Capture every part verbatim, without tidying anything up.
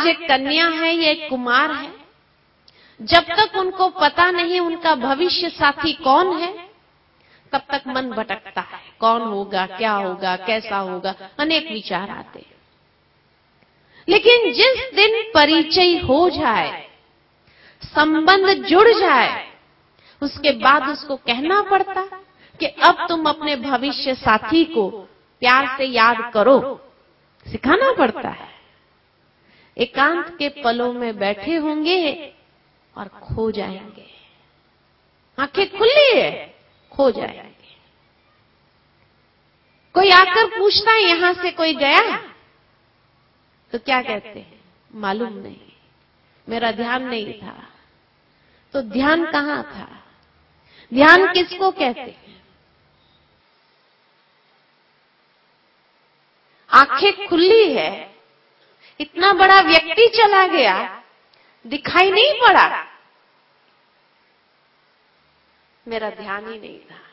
आज एक कन्या है, ये एक कुमार है, जब तक उनको पता नहीं उनका भविष्य साथी कौन है, तब तक मन भटकता है, कौन होगा, क्या होगा, कैसा होगा, अनेक विचार आते हैं। लेकिन जिस दिन परिचय हो जाए, संबंध जुड़ जाए, उसके बाद उसको कहना पड़ता कि अब तुम अपने भविष्य साथी को प्यार से याद करो, सिखाना पड़ता है। एकांत के पलों में बैठे होंगे और खो जाएंगे, आंखें खुली है, खो जाएंगे। कोई आकर पूछता है यहां से कोई गया, तो क्या कहते हैं, मालूम नहीं, मेरा ध्यान नहीं था। तो ध्यान कहां था? ध्यान किसको कहते हैं? आंखें खुली है, इतना बड़ा व्यक्ति चला गया, दिखाई नहीं पड़ा, मेरा ध्यान ही नहीं था।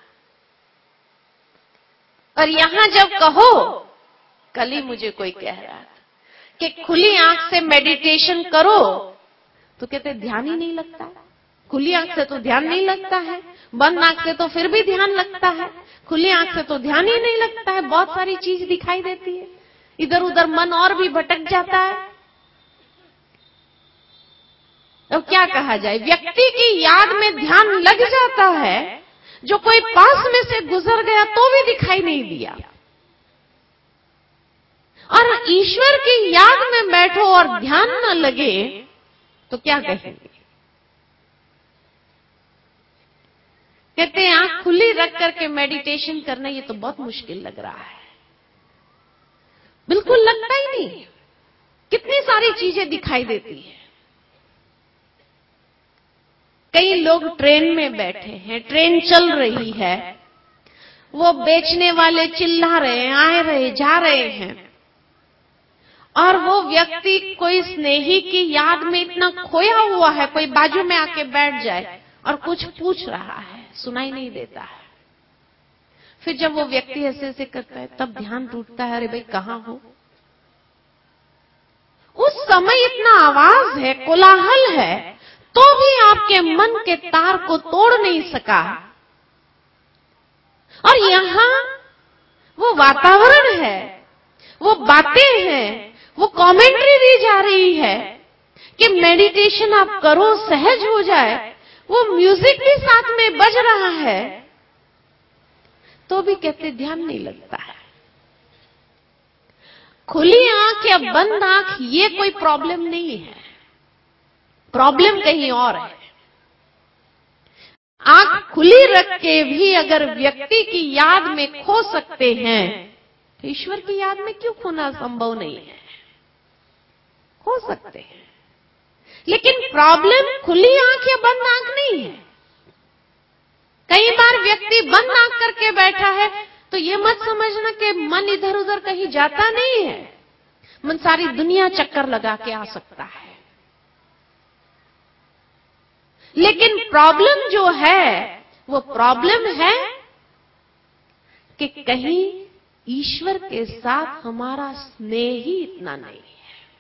और यहां जब कहो, कल ही मुझे कोई कह रहा था कि खुली आंख से मेडिटेशन करो, तो कहते ध्यान ही नहीं लगता। खुली आंख से तो ध्यान नहीं लगता है, बंद आंख से तो फिर भी ध्यान लगता है, खुली आंख से तो ध्यान ही नहीं लगता है। बहुत सारी चीज दिखाई देती है, इधर उधर मन और भी भटक जाता है। अब क्या कहा जाए, व्यक्ति की याद में ध्यान लग जाता है, जो कोई पास में से गुजर गया तो भी दिखाई नहीं दिया। और ईश्वर की याद में बैठो और ध्यान न लगे तो क्या कहेंगे? कहते हैं आंख खुली रख करके मेडिटेशन करना, ये तो बहुत मुश्किल लग रहा है। बिल्कुल लगता ही नहीं, कितनी सारी चीजें दिखाई देती है। कई लोग ट्रेन में बैठे हैं, ट्रेन चल रही है, वो बेचने वाले चिल्ला रहे हैं, आए रहे जा रहे हैं, और वो व्यक्ति कोई स्नेही की याद में इतना खोया हुआ है, कोई बाजू में आके बैठ जाए और कुछ पूछ रहा है, सुनाई नहीं देता है। फिर जब वो व्यक्ति ऐसे ऐसे करता है, तब ध्यान टूटता है, अरे भाई कहां हो? उस समय इतना आवाज है, कोलाहल है, तो भी आपके मन के तार को तोड़ नहीं सका। और यहां वो वातावरण है, वो बातें हैं, वो कमेंट्री दी जा रही है कि मेडिटेशन आप करो, सहज हो जाए, वो म्यूजिक भी साथ में बज रहा है, तो भी कहते ध्यान नहीं लगता है। खुली आंख या बंद आंख ये कोई प्रॉब्लम नहीं है, प्रॉब्लम कहीं और है। आंख खुली रख के भी अगर व्यक्ति की याद में खो सकते हैं, तो ईश्वर की याद में क्यों खोना संभव नहीं है? खो सकते हैं। लेकिन प्रॉब्लम खुली आंख या बंद आंख नहीं है। कई बार व्यक्ति बंद आंख करके बैठा है, तो ये मत समझना कि मन इधर उधर कहीं जाता नहीं है। मन सारी दुनिया चक्कर लगा के आ सकता है। लेकिन प्रॉब्लम जो है, वो प्रॉब्लम है कि कहीं ईश्वर के साथ हमारा स्नेह ही इतना नहीं है।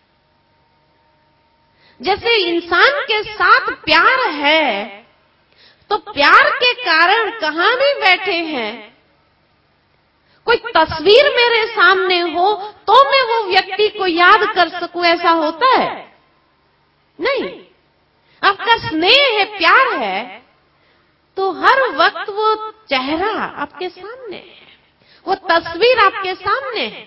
जैसे इंसान के साथ प्यार है, तो प्यार के कारण कहां भी बैठे हैं, कोई तस्वीर मेरे सामने हो तो मैं वो व्यक्ति को याद कर सकूं, ऐसा होता है? नहीं। आपका स्नेह है, प्यार है, तो हर वक्त वो चेहरा आपके सामने है, वो तस्वीर आपके सामने है।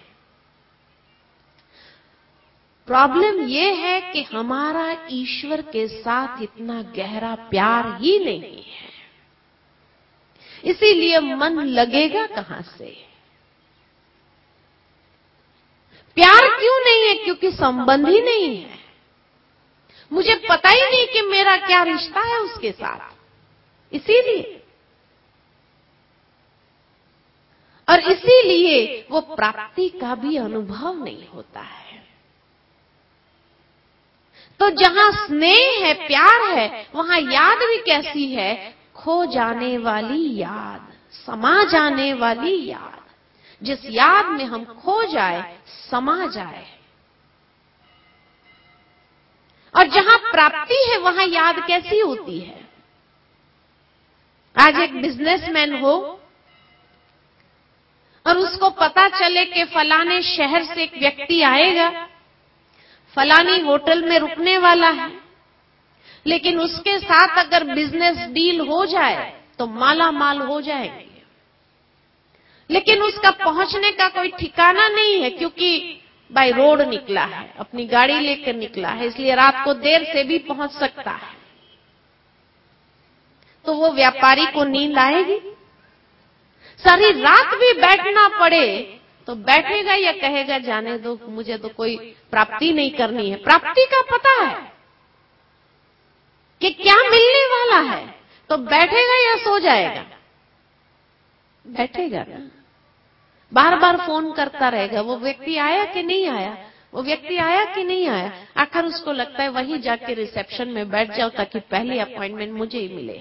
प्रॉब्लम ये है कि हमारा ईश्वर के साथ इतना गहरा प्यार ही नहीं है, इसीलिए मन लगेगा कहां से? प्यार क्यों नहीं है? क्योंकि संबंध ही नहीं है। मुझे पता ही नहीं कि मेरा क्या रिश्ता है उसके साथ, इसीलिए। और इसीलिए वो प्राप्ति का भी अनुभव नहीं होता है। तो जहां स्नेह है, प्यार है, वहां याद भी कैसी है? खो जाने वाली याद, समा जाने वाली याद। जिस याद में हम खो जाए, समा जाए। और जहां प्राप्ति है वहां याद कैसी होती है। आज एक बिजनेसमैन हो और उसको पता चले कि फलाने शहर से एक व्यक्ति आएगा, फलानी होटल में रुकने वाला है, लेकिन उसके साथ अगर बिजनेस डील हो जाए तो माला माल हो जाएंगे, लेकिन उसका पहुंचने का कोई ठिकाना नहीं है, क्योंकि बाय रोड निकला है, अपनी गाड़ी लेकर निकला है, इसलिए रात को देर से भी पहुंच सकता है। तो वो व्यापारी को नींद आएगी? सारी रात भी बैठना पड़े तो बैठेगा या कहेगा जाने दो, मुझे तो कोई प्राप्ति नहीं करनी है। प्राप्ति का पता है कि क्या मिलने वाला है, तो बैठेगा या सो जाएगा? बैठेगा ना। बार बार फोन करता रहेगा, वो व्यक्ति आया कि नहीं आया, वो व्यक्ति आया कि नहीं आया। आखिर उसको लगता है वहीं जाके रिसेप्शन में बैठ जाओ ताकि पहली अपॉइंटमेंट मुझे ही मिले।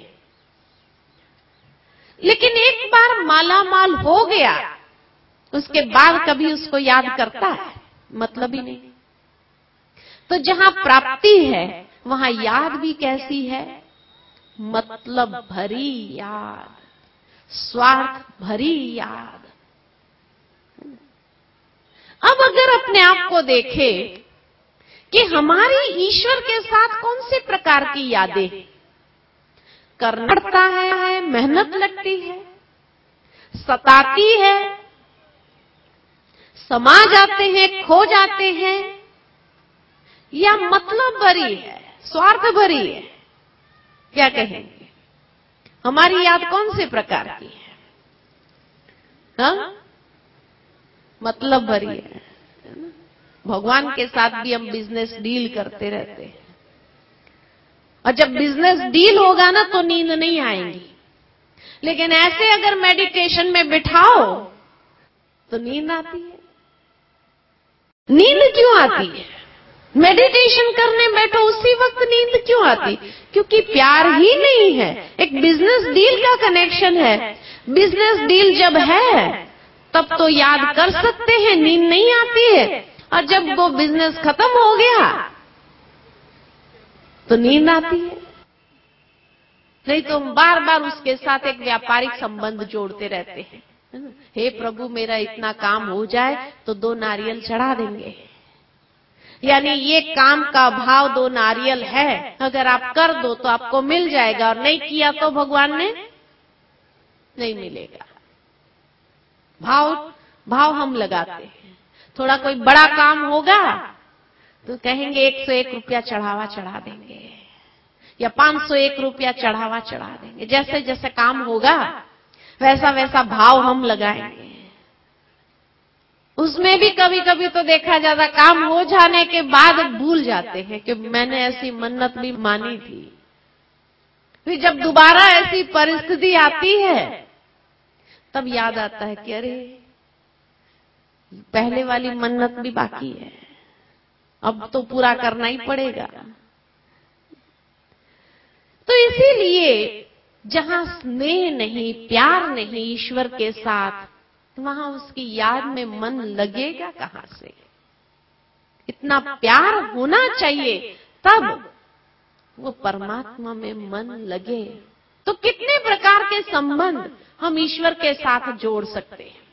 लेकिन एक बार माला माल हो गया, उसके बाद कभी उसको याद करता है? मतलब ही नहीं। तो जहां प्राप्ति है वहां याद भी कैसी है? मतलब भरी याद, स्वार्थ भरी याद। अब अगर अपने आप को देखें कि हमारी ईश्वर के साथ कौन से प्रकार की यादें, करना पड़ता है, मेहनत लगती है, सताती है, समा जाते हैं, खो जाते हैं, या मतलब भरी है, स्वार्थ भरी है? क्या कहेंगे? हमारी याद कौन से प्रकार की है? हाँ? मतलब भरी है। भगवान के साथ भी हम बिजनेस डील करते रहते हैं, और जब बिजनेस डील होगा ना तो नींद नहीं आएगी, लेकिन ऐसे अगर मेडिटेशन में बिठाओ तो नींद आती है। नींद क्यों आती है? मेडिटेशन करने बैठो उसी वक्त नींद क्यों आती? क्योंकि प्यार ही नहीं है, एक बिजनेस डील का कनेक्शन है। बिजनेस डील जब है तब तो याद कर सकते हैं, नींद नहीं आती है, और जब वो बिजनेस खत्म हो गया तो नींद आती है। नहीं तो हम बार बार उसके साथ एक व्यापारिक संबंध जोड़ते रहते हैं। हे प्रभु, मेरा इतना काम हो जाए तो दो नारियल चढ़ा देंगे, यानी ये काम का भाव दो नारियल है, अगर आप कर दो तो आपको मिल जाएगा, और नहीं किया तो भगवान ने नहीं मिलेगा। भाव भाव हम लगाते हैं। थोड़ा कोई बड़ा काम होगा तो कहेंगे एक सौ एक रुपया चढ़ावा चढ़ा देंगे, या पांच सौ एक रुपया चढ़ावा चढ़ा देंगे। जैसे जैसे काम होगा वैसा वैसा भाव हम लगाएंगे। उसमें भी कभी कभी तो देखा जाता काम हो जाने के बाद भूल जाते हैं कि मैंने ऐसी मन्नत भी मानी थी। फिर जब दोबारा ऐसी परिस्थिति आती है तब याद आता है कि अरे पहले वाली मन्नत भी बाकी है, अब तो पूरा करना ही पड़ेगा। तो इसीलिए जहां स्नेह नहीं, प्यार नहीं ईश्वर के साथ, वहां उसकी याद में मन लगेगा कहां से? इतना प्यार होना चाहिए तब वो परमात्मा में मन लगे। तो कितने प्रकार के संबंध हम ईश्वर के साथ जोड़ सकते हैं।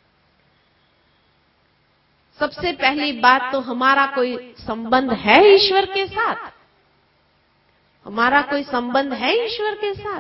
सबसे पहली बात तो हमारा कोई संबंध है ईश्वर के साथ? हमारा कोई संबंध है ईश्वर के साथ?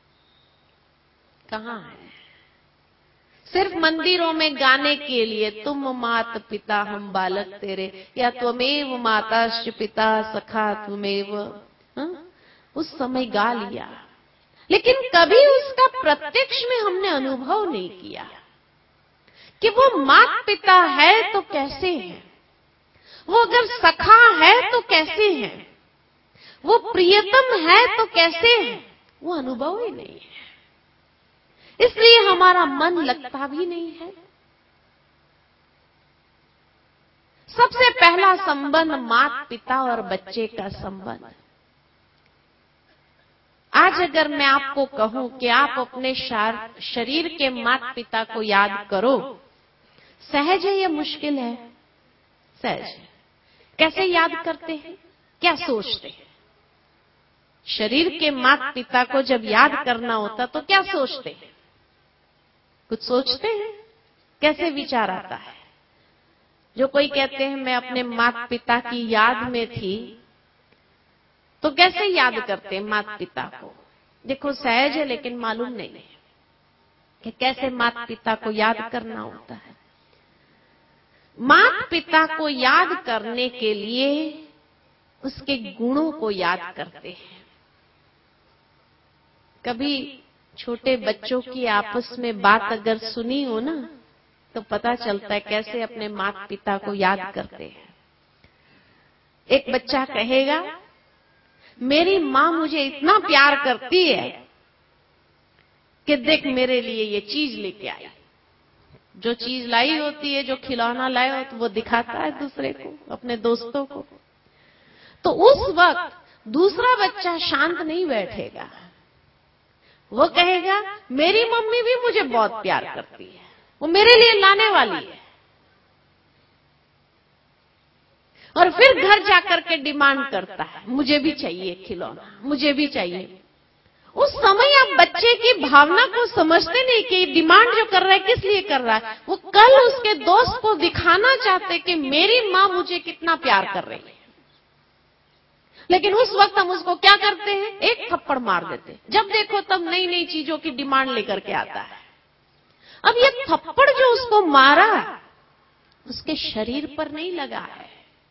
कहां है? सिर्फ मंदिरों में गाने के लिए तुम मात पिता हम बालक तेरे, या त्वमेव माताश्च पिता सखा त्वमेव, उस समय गा लिया, लेकिन कभी उसका प्रत्यक्ष में हमने अनुभव नहीं किया कि वो माता पिता है तो कैसे है, वो अगर सखा है तो कैसे है, वो प्रियतम है तो कैसे है, वो अनुभव ही नहीं है। इसलिए हमारा मन लगता भी नहीं है। सबसे पहला संबंध माता पिता और बच्चे का संबंध। आज अगर मैं आपको कहूं कि आप अपने शरीर के माता पिता को याद करो, सहज है या मुश्किल है? सहज है। कैसे याद करते हैं? क्या सोचते हैं? शरीर के माता पिता को जब याद करना होता तो क्या सोचते हैं? कुछ सोचते हैं? कैसे विचार आता है? जो कोई कहते हैं मैं अपने माता पिता की याद में थी, तो कैसे याद करते हैं माता पिता को? देखो सहज है, लेकिन मालूम नहीं है कि कैसे माता पिता को याद करना होता है। माता पिता को याद करने के लिए उसके गुणों को याद करते हैं। कभी छोटे बच्चों की आपस में बात अगर सुनी हो ना, तो पता चलता है कैसे अपने माता पिता को याद करते हैं। एक बच्चा कहेगा मेरी माँ मुझे इतना प्यार करती है कि देख मेरे लिए ये चीज लेके आई। जो चीज लाई होती है, जो खिलौना लाए हो, तो वो दिखाता है दूसरे को, अपने दोस्तों को। तो उस वक्त दूसरा बच्चा शांत नहीं बैठेगा, वो कहेगा मेरी मम्मी भी मुझे बहुत प्यार करती है, वो मेरे लिए लाने वाली है। और फिर घर जाकर के डिमांड करता है मुझे भी चाहिए खिलौना, मुझे भी चाहिए। उस समय आप बच्चे की भावना को समझते नहीं कि डिमांड जो कर रहा है किस लिए कर रहा है। वो कल उसके दोस्त को दिखाना चाहते कि मेरी माँ मुझे कितना प्यार कर रही है, लेकिन उस वक्त हम उसको क्या करते हैं? एक थप्पड़ मार देते हैं। जब देखो तब नई नई चीजों की डिमांड लेकर के आता है। अब ये थप्पड़ जो उसको मारा उसके शरीर पर नहीं लगा है,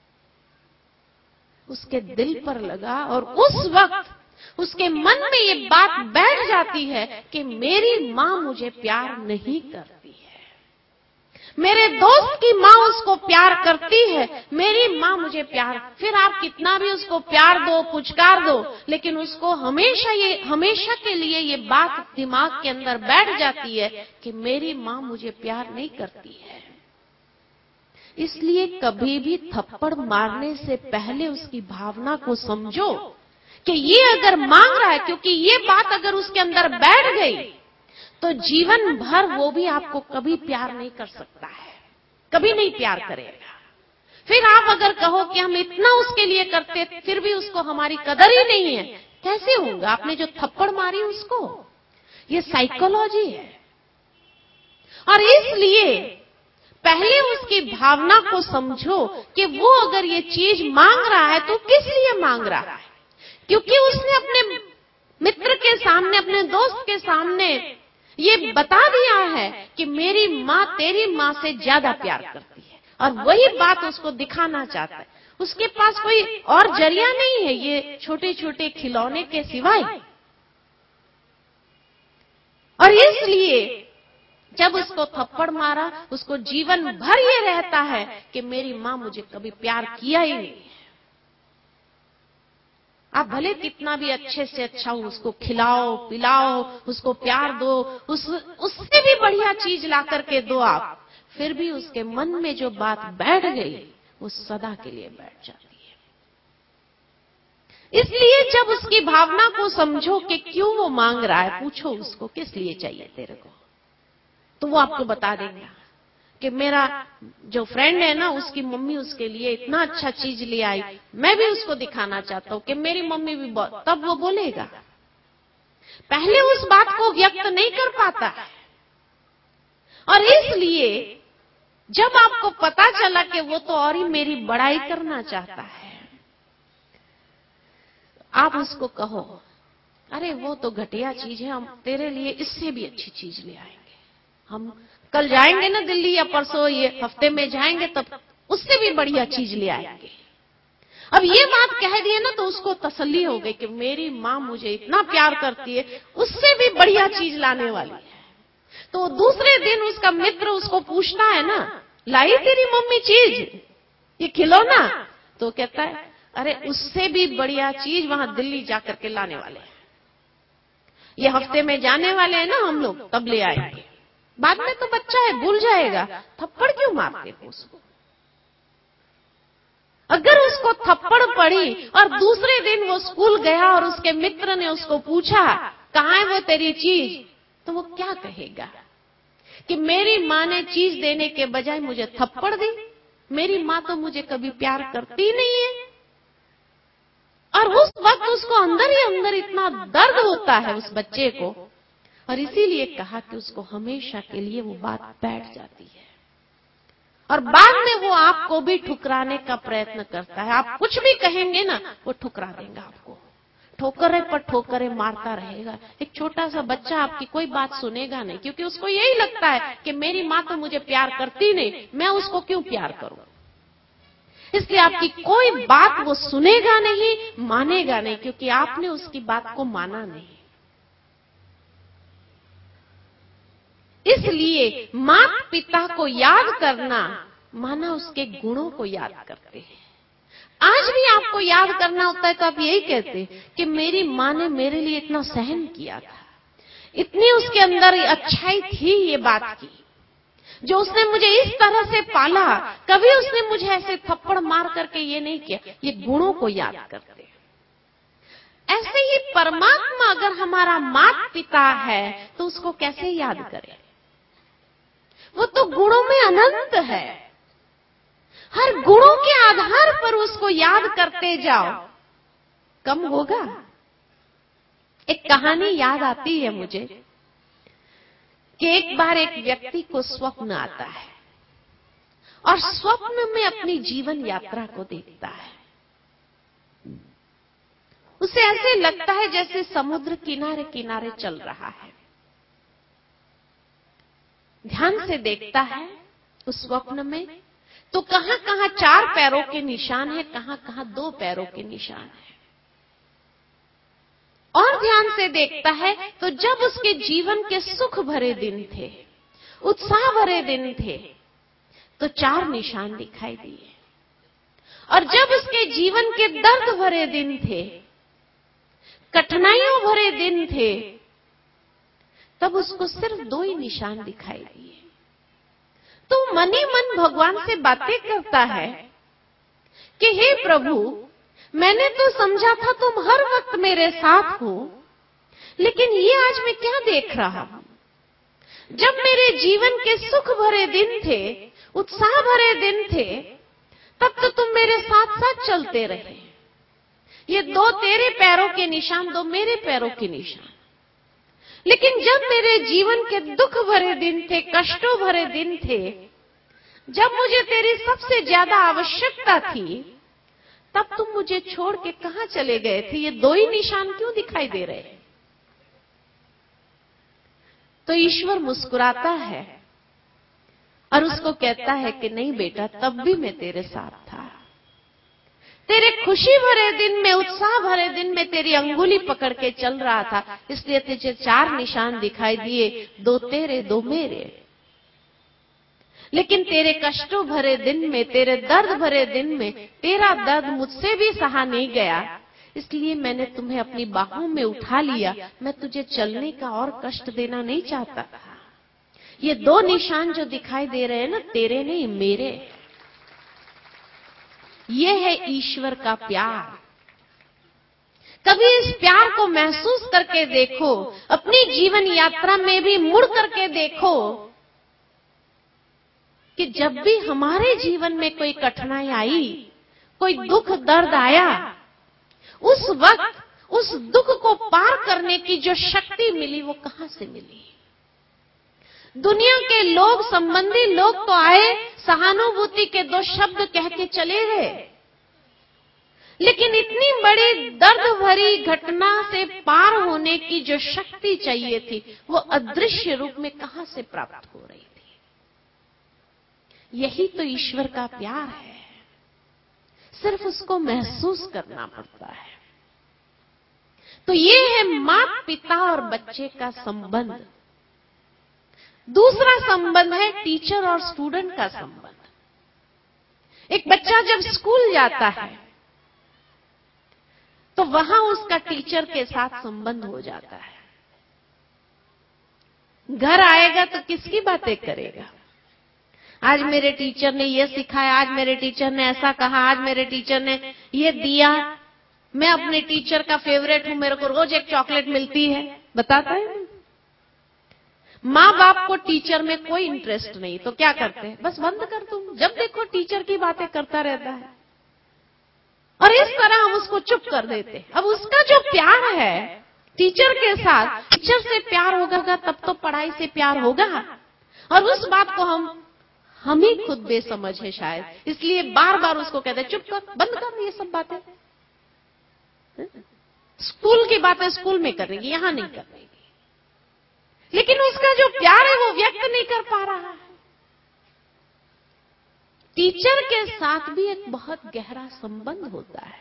उसके दिल पर लगा। और उस वक्त उसके मन में ये बात बैठ जाती है कि मेरी माँ मुझे प्यार नहीं करती है, मेरे दोस्त की माँ उसको प्यार करती है, मेरी माँ मुझे प्यार। फिर आप कितना भी उसको प्यार दो, पुचकार दो, लेकिन उसको हमेशा ये हमेशा के लिए ये बात दिमाग के अंदर बैठ जाती है कि मेरी माँ मुझे प्यार नहीं करती है। इसलिए कभी भी थप्पड़ मारने से पहले उसकी भावना को समझो कि ये अगर मांग रहा है, क्योंकि ये बात अगर उसके अंदर बैठ गई तो जीवन भर वो भी आपको कभी प्यार नहीं कर सकता है, कभी नहीं प्यार करेगा। फिर आप अगर कहो कि हम इतना उसके लिए करते फिर भी उसको हमारी कदर ही नहीं है, कैसे होगा? आपने जो थप्पड़ मारी उसको, ये साइकोलॉजी है। और इसलिए पहले उसकी भावना को समझो कि वो अगर ये चीज मांग रहा है तो किस लिए मांग रहा है। क्योंकि उसने अपने मित्र के सामने, अपने दोस्त के सामने ये बता दिया है कि मेरी माँ तेरी माँ से ज्यादा प्यार करती है, और वही बात उसको दिखाना चाहता है। उसके पास कोई और जरिया नहीं है ये छोटे छोटे खिलौने के सिवाय। और इसलिए जब उसको थप्पड़ मारा, उसको जीवन भर ये रहता है कि मेरी माँ मुझे कभी प्यार किया ही नहीं। आप भले कितना भी अच्छे से अच्छा उसको खिलाओ पिलाओ, उसको प्यार दो, उस उससे भी बढ़िया चीज ला करके दो आप, फिर भी उसके मन में जो बात बैठ गई वो सदा के लिए बैठ जाती है। इसलिए जब उसकी भावना को समझो कि क्यों वो मांग रहा है, पूछो उसको किस लिए चाहिए तेरे को, तो वो आपको बता देगा कि मेरा जो फ्रेंड है ना, उसकी मम्मी उसके लिए इतना अच्छा चीज ले आई, मैं भी उसको दिखाना चाहता हूं कि मेरी मम्मी भी बहुत। तब वो बोलेगा। पहले उस बात को व्यक्त नहीं कर पाता है। और इसलिए जब आपको पता चला कि वो तो और ही मेरी बड़ाई करना चाहता है, आप उसको कहो अरे वो तो घटिया चीज है, हम तेरे लिए इससे भी अच्छी चीज ले आएंगे। हम कल जाएंगे ना दिल्ली, या परसों ये हफ्ते में जाएंगे, तब उससे भी बढ़िया चीज ले आएंगे। अब ये बात कह दिए ना तो उसको तसल्ली हो गई कि मेरी माँ मुझे इतना प्यार करती है, उससे भी बढ़िया चीज लाने वाली है। तो दूसरे दिन उसका मित्र उसको पूछता है ना, लाई तेरी मम्मी चीज, ये खिलौना? तो कहता है अरे उससे भी बढ़िया चीज वहां दिल्ली जाकर के लाने वाले हैं, ये हफ्ते में जाने वाले हैं ना हम लोग, तब ले आएंगे। बाद में तो बच्चा है, भूल जाएगा। थप्पड़ क्यों मारते हो उसको? अगर उसको थप्पड़ पड़ी और दूसरे दिन वो स्कूल गया और उसके मित्र ने उसको पूछा कहाँ है वो तेरी चीज, तो वो क्या कहेगा कि मेरी माँ ने चीज देने के बजाय मुझे थप्पड़ दी, मेरी माँ तो मुझे कभी प्यार करती नहीं है। उस वक्त उसको अंदर ही अंदर इतना दर्द होता है उस बच्चे को, और इसीलिए कहा कि उसको हमेशा के लिए वो बात बैठ जाती है और बाद में वो आपको भी ठुकराने का प्रयत्न करता है। आप कुछ भी कहेंगे ना, वो ठुकरा देगा आपको, ठोकरे पर ठोकरे मारता रहेगा। एक छोटा सा बच्चा आपकी कोई बात सुनेगा नहीं, क्योंकि उसको यही लगता है कि मेरी माँ तो मुझे प्यार करती नहीं, मैं उसको क्यों प्यार करूं। इसलिए आपकी कोई बात वो सुनेगा नहीं, मानेगा नहीं, क्योंकि आपने उसकी बात को माना नहीं। इसलिए माता पिता को याद करना माना उसके गुणों को याद करते हैं। आज भी आपको याद करना होता है तो आप यही कहते हैं कि मेरी माँ ने मेरे लिए इतना सहन किया था, इतनी उसके अंदर अच्छाई थी ये बात की, जो उसने मुझे इस तरह से पाला, कभी उसने मुझे ऐसे थप्पड़ मार करके ये नहीं किया। ये गुणों को याद करते हैं। ऐसे ही परमात्मा अगर हमारा माता पिता है तो उसको कैसे याद करें। वो तो गुणों में अनंत है, हर गुणों के आधार पर उसको याद करते जाओ, कम होगा। एक कहानी याद आती है मुझे कि एक बार एक व्यक्ति को स्वप्न आता है और स्वप्न में अपनी जीवन यात्रा को देखता है। उसे ऐसे लगता है जैसे समुद्र किनारे किनारे चल रहा है। ध्यान से देखता है उस स्वप्न में तो कहां कहां चार पैरों के निशान है, कहां कहां दो पैरों के निशान है। और ध्यान से देखता है तो जब उसके जीवन के सुख भरे दिन थे, उत्साह भरे दिन थे, तो चार निशान दिखाई दिए, और जब उसके जीवन के दर्द भरे दिन थे, कठिनाइयों भरे दिन थे, तब उसको सिर्फ दो ही निशान दिखाई दिए। तो मन ही मन भगवान से बातें करता है कि हे प्रभु, मैंने तो समझा था तुम हर वक्त मेरे साथ हो, लेकिन ये आज मैं क्या देख रहा हूं। जब मेरे जीवन के सुख भरे दिन थे, उत्साह भरे दिन थे, तब तो तुम मेरे साथ साथ चलते रहे। ये दो तेरे पैरों के निशान, दो मेरे पैरों के निशान। लेकिन जब मेरे जीवन के दुख भरे दिन थे, कष्टों भरे दिन थे, जब मुझे तेरी सबसे ज्यादा आवश्यकता थी, तब तुम मुझे छोड़ के कहां चले गए थे। ये दो ही निशान क्यों दिखाई दे रहे हैं। तो ईश्वर मुस्कुराता है और उसको कहता है कि नहीं बेटा, तब भी मैं तेरे साथ था। तेरे खुशी भरे दिन में, उत्साह भरे दिन में तेरी अंगुली पकड़ के चल रहा था, इसलिए तुझे चार निशान दिखाई दिए, दो तेरे दो मेरे। लेकिन तेरे कष्टों भरे दिन में, तेरे दर्द भरे दिन में, तेरा दर्द मुझसे भी सहा नहीं गया, इसलिए मैंने तुम्हें अपनी बाहों में उठा लिया। मैं तुझे चलने का और कष्ट देना नहीं चाहता था। ये दो निशान जो दिखाई दे रहे हैं ना, तेरे नहीं मेरे। ये है ईश्वर का प्यार। कभी इस प्यार को महसूस करके देखो, अपनी जीवन यात्रा में भी मुड़ करके देखो कि जब भी हमारे जीवन में कोई कठिनाई आई, कोई दुख दर्द आया, उस वक्त उस दुख को पार करने की जो शक्ति मिली, वो कहां से मिली। दुनिया के लोग, संबंधी लोग तो आए, सहानुभूति के दो शब्द कह के चले गए, लेकिन इतनी बड़ी दर्द भरी घटना से पार होने की जो शक्ति चाहिए थी, वो अदृश्य रूप में कहां से प्राप्त हो रही थी। यही तो ईश्वर का प्यार है, सिर्फ उसको महसूस करना पड़ता है। तो ये है माता पिता और बच्चे का संबंध। दूसरा संबंध है टीचर और स्टूडेंट का संबंध। एक बच्चा जब स्कूल जाता है तो वहां उसका टीचर के साथ संबंध हो जाता है। घर आएगा तो किसकी बातें करेगा। आज मेरे टीचर ने ये सिखाया, आज मेरे टीचर ने ऐसा कहा, आज मेरे टीचर ने ये दिया, मैं अपने टीचर का फेवरेट हूं, मेरे को रोज एक चॉकलेट मिलती है, बताता है। माँ बाप को टीचर में कोई इंटरेस्ट नहीं, तो क्या करते हैं, बस बंद कर दूं, जब देखो टीचर की बातें करता रहता है। और इस तरह द्वारा हम उसको चुप कर देते। अब उसका जो प्यार है टीचर के साथ, टीचर से प्यार होगा तब तो पढ़ाई से प्यार होगा, और उस बात को हम हम ही खुद बेसमझ है शायद, इसलिए बार बार उसको कहते चुप कर, बंद कर ये सब बातें। स्कूल की बातें स्कूल में करेंगी, यहां नहीं करेंगी। लेकिन उसका जो प्यार है वो व्यक्त नहीं कर पा रहा है। टीचर के साथ भी एक बहुत गहरा संबंध होता है।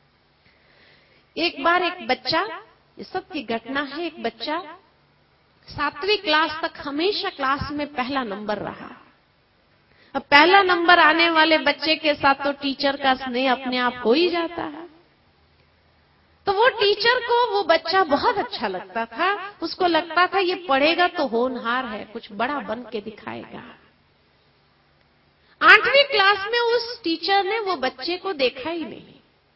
एक बार एक बच्चा, ये सब की घटना है, एक बच्चा सातवीं क्लास तक हमेशा क्लास में पहला नंबर रहा। अब पहला नंबर आने वाले बच्चे के साथ तो टीचर का स्नेह अपने आप हो ही जाता है। तो वो टीचर को वो बच्चा बहुत अच्छा लगता था, उसको लगता था ये पढ़ेगा तो होनहार है, कुछ बड़ा बन के दिखाएगा। आठवीं क्लास में उस टीचर ने वो बच्चे को देखा ही नहीं।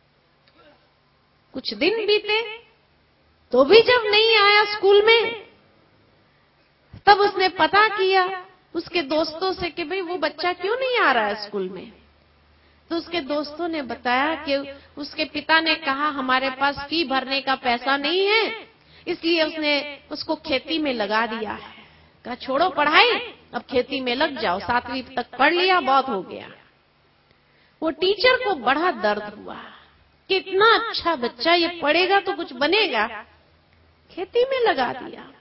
कुछ दिन बीते तो भी जब नहीं आया स्कूल में, तब उसने पता किया उसके दोस्तों से कि भाई वो बच्चा क्यों नहीं आ रहा है स्कूल में। तो उसके दोस्तों ने बताया कि उसके पिता ने कहा हमारे पास फी भरने का पैसा नहीं है, इसलिए उसने उसको खेती में लगा दिया है। कहा छोड़ो पढ़ाई, अब खेती में लग जाओ, सातवीं तक पढ़ लिया, बहुत हो गया। वो टीचर को बड़ा दर्द हुआ कि इतना अच्छा बच्चा, ये पढ़ेगा तो कुछ बनेगा, खेती में लगा दिया।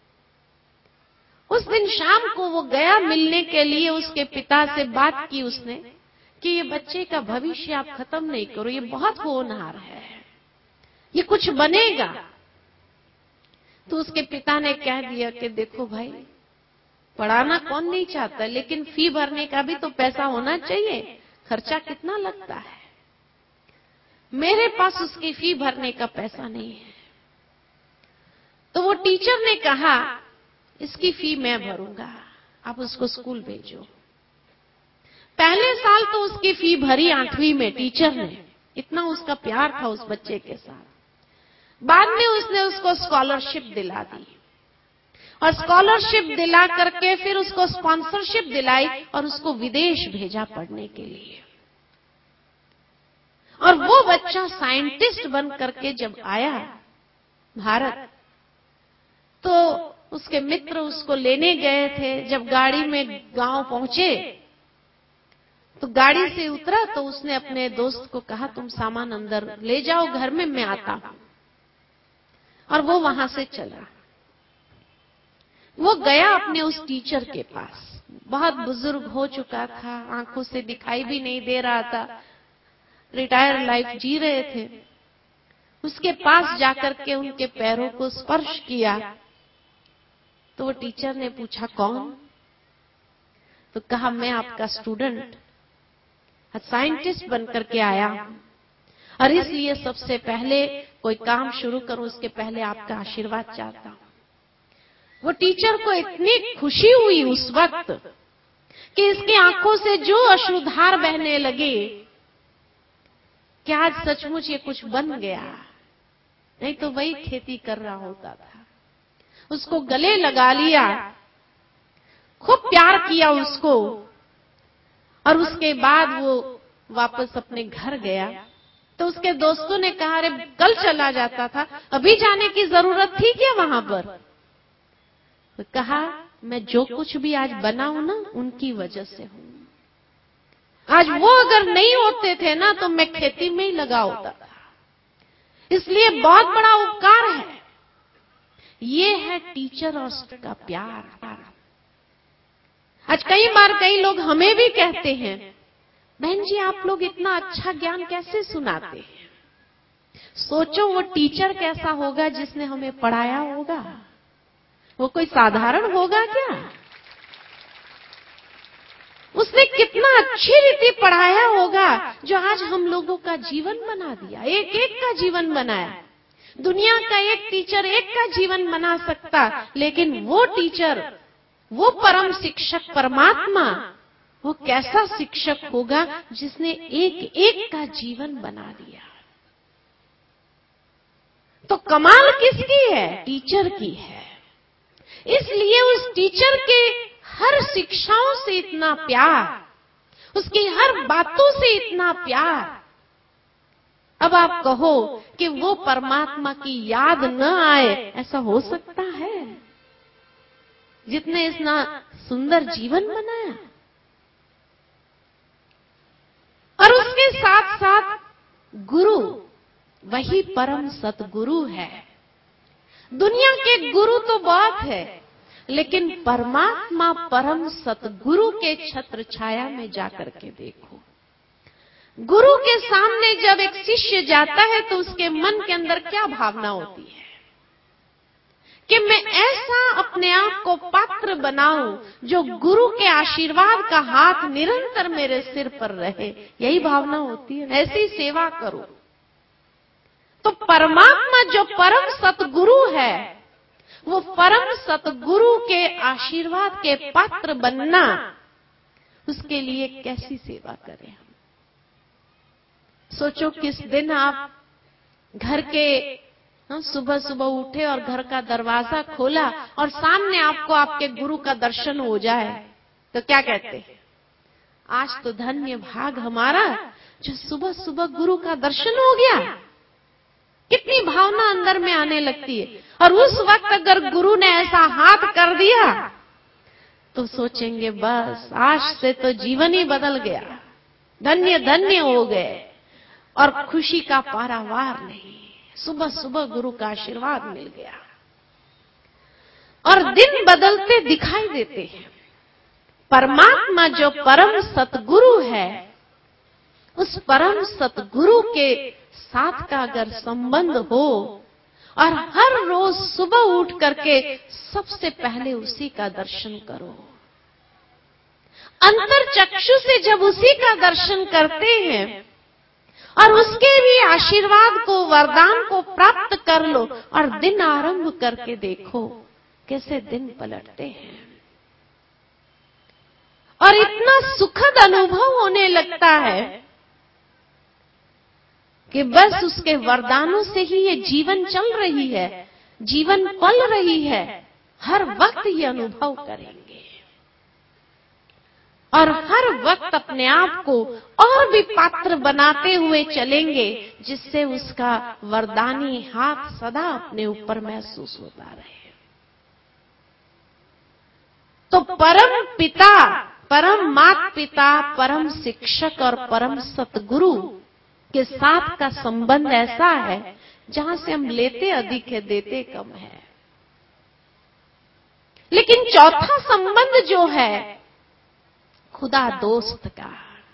उस दिन शाम को वो गया मिलने के लिए, उसके पिता से बात की उसने कि ये बच्चे का भविष्य आप खत्म नहीं करो, ये बहुत होनहार है, ये कुछ बनेगा। तो उसके पिता ने कह दिया कि देखो भाई, पढ़ाना कौन नहीं चाहता, लेकिन फी भरने का भी तो पैसा होना चाहिए, खर्चा कितना लगता है। मेरे पास उसकी फी भरने का पैसा नहीं है। तो वो टीचर ने कहा इसकी फी मैं भरूंगा, आप उसको स्कूल भेजो। पहले साल तो उसकी फी भरी आठवीं में टीचर ने, इतना उसका प्यार था उस बच्चे के साथ। बाद में उसने उसको स्कॉलरशिप दिला दी, और स्कॉलरशिप दिला करके फिर उसको स्पॉन्सरशिप दिलाई और उसको विदेश भेजा पढ़ने के लिए। और वो बच्चा साइंटिस्ट बन करके जब आया भारत, तो उसके मित्र उसको लेने गए थे। जब गाड़ी में गांव पहुंचे तो गाड़ी से उतरा तो उसने अपने दोस्त को कहा तुम सामान अंदर ले जाओ घर में, मैं आता हूं। और वो वहां से चला। वो गया अपने उस टीचर के पास, बहुत बुजुर्ग हो चुका था, आंखों से दिखाई भी नहीं दे रहा था, रिटायर लाइफ जी रहे थे। उसके पास जाकर के उनके पैरों को स्पर्श किया तो वो टीचर ने पूछा कौन? तो कहा मैं आपका स्टूडेंट, साइंटिस्ट बनकर के आया हूं, और इसलिए सबसे पहले कोई काम शुरू करूं उसके पहले आपका आशीर्वाद चाहता हूं। वो टीचर को इतनी खुशी हुई उस वक्त कि इसकी आंखों से जो अश्रुधार बहने लगे कि आज सचमुच ये कुछ बन गया, नहीं तो वही खेती कर रहा होता था। उसको गले लगा लिया, खूब प्यार किया उसको, और उसके बाद वो वापस अपने घर गया। तो उसके दोस्तों ने कहा अरे कल चला जाता था, अभी जाने की जरूरत थी क्या वहां पर? तो कहा मैं जो कुछ भी आज बना हूं ना उनकी वजह से हूं। आज वो अगर नहीं होते थे ना तो मैं खेती में ही लगा होता था। इसलिए बहुत बड़ा उपकार है। ये है टीचर और स्टूडेंट का प्यार। आज कई बार कई लोग हमें भी कहते हैं बहन जी आप लोग इतना अच्छा ज्ञान कैसे सुनाते हैं? सोचो वो टीचर कैसा होगा जिसने हमें पढ़ाया होगा, वो कोई साधारण होगा क्या? उसने कितना अच्छी रीति पढ़ाया होगा जो आज हम लोगों का जीवन बना दिया, एक एक का जीवन बनाया। दुनिया का एक टीचर एक का जीवन बना सकता, लेकिन वो टीचर, वो परम शिक्षक परमात्मा, वो कैसा शिक्षक होगा जिसने एक एक का जीवन बना दिया। तो कमाल किसकी है? टीचर की है। इसलिए उस टीचर के हर शिक्षाओं से इतना प्यार, उसकी हर बातों से इतना प्यार, अब आप कहो कि वो परमात्मा की याद न आए, ऐसा हो सकता है? जितने इतना सुंदर जीवन बनाया, और उसके साथ साथ गुरु वही परम सतगुरु है। दुनिया के गुरु तो बहुत है, लेकिन परमात्मा परम सतगुरु के छत्र छाया में जाकर के देखो। गुरु के सामने जब एक शिष्य जाता है तो उसके मन के अंदर क्या भावना होती है कि मैं ऐसा अपने आप को पात्र बनाऊं जो गुरु के आशीर्वाद का हाथ निरंतर मेरे सिर पर रहे। यही भावना होती है, ऐसी सेवा करो। तो परमात्मा जो परम सतगुरु है, वो परम सतगुरु के आशीर्वाद के पात्र बनना, उसके लिए कैसी सेवा करें हम। सोचो किस दिन आप घर के सुबह सुबह उठे और घर का दरवाजा खोला और सामने आपको आपके गुरु का दर्शन हो जाए, तो क्या कहते हैं? आज तो धन्य भाग हमारा जो सुबह सुबह गुरु का दर्शन हो गया। कितनी भावना अंदर में आने लगती है। और उस वक्त अगर गुरु ने ऐसा हाथ कर दिया तो सोचेंगे बस आज से तो जीवन ही बदल गया, धन्य धन्य हो गए, और खुशी का पारावार नहीं। सुबह सुबह गुरु का आशीर्वाद मिल गया और दिन बदलते दिखाई देते हैं। परमात्मा जो परम सतगुरु है, उस परम सतगुरु के साथ का अगर संबंध हो और हर रोज सुबह उठ करके सबसे पहले उसी का दर्शन करो, अंतर चक्षु से जब उसी का दर्शन करते हैं और उसके भी आशीर्वाद को, वरदान को प्राप्त कर लो और दिन आरंभ करके देखो कैसे दिन पलटते हैं और इतना सुखद अनुभव होने लगता है कि बस उसके वरदानों से ही ये जीवन चल रही है, जीवन पल रही है। हर वक्त ये अनुभव करेंगे और हर वक्त अपने आप को और भी पात्र बनाते हुए चलेंगे, जिससे उसका वरदानी हाथ सदा अपने ऊपर महसूस होता रहे। तो परम पिता, परम माता पिता, परम शिक्षक और परम सतगुरु के साथ का संबंध ऐसा है जहां से हम लेते अधिक है, देते कम है। लेकिन चौथा संबंध जो है खुदा दोस्त का।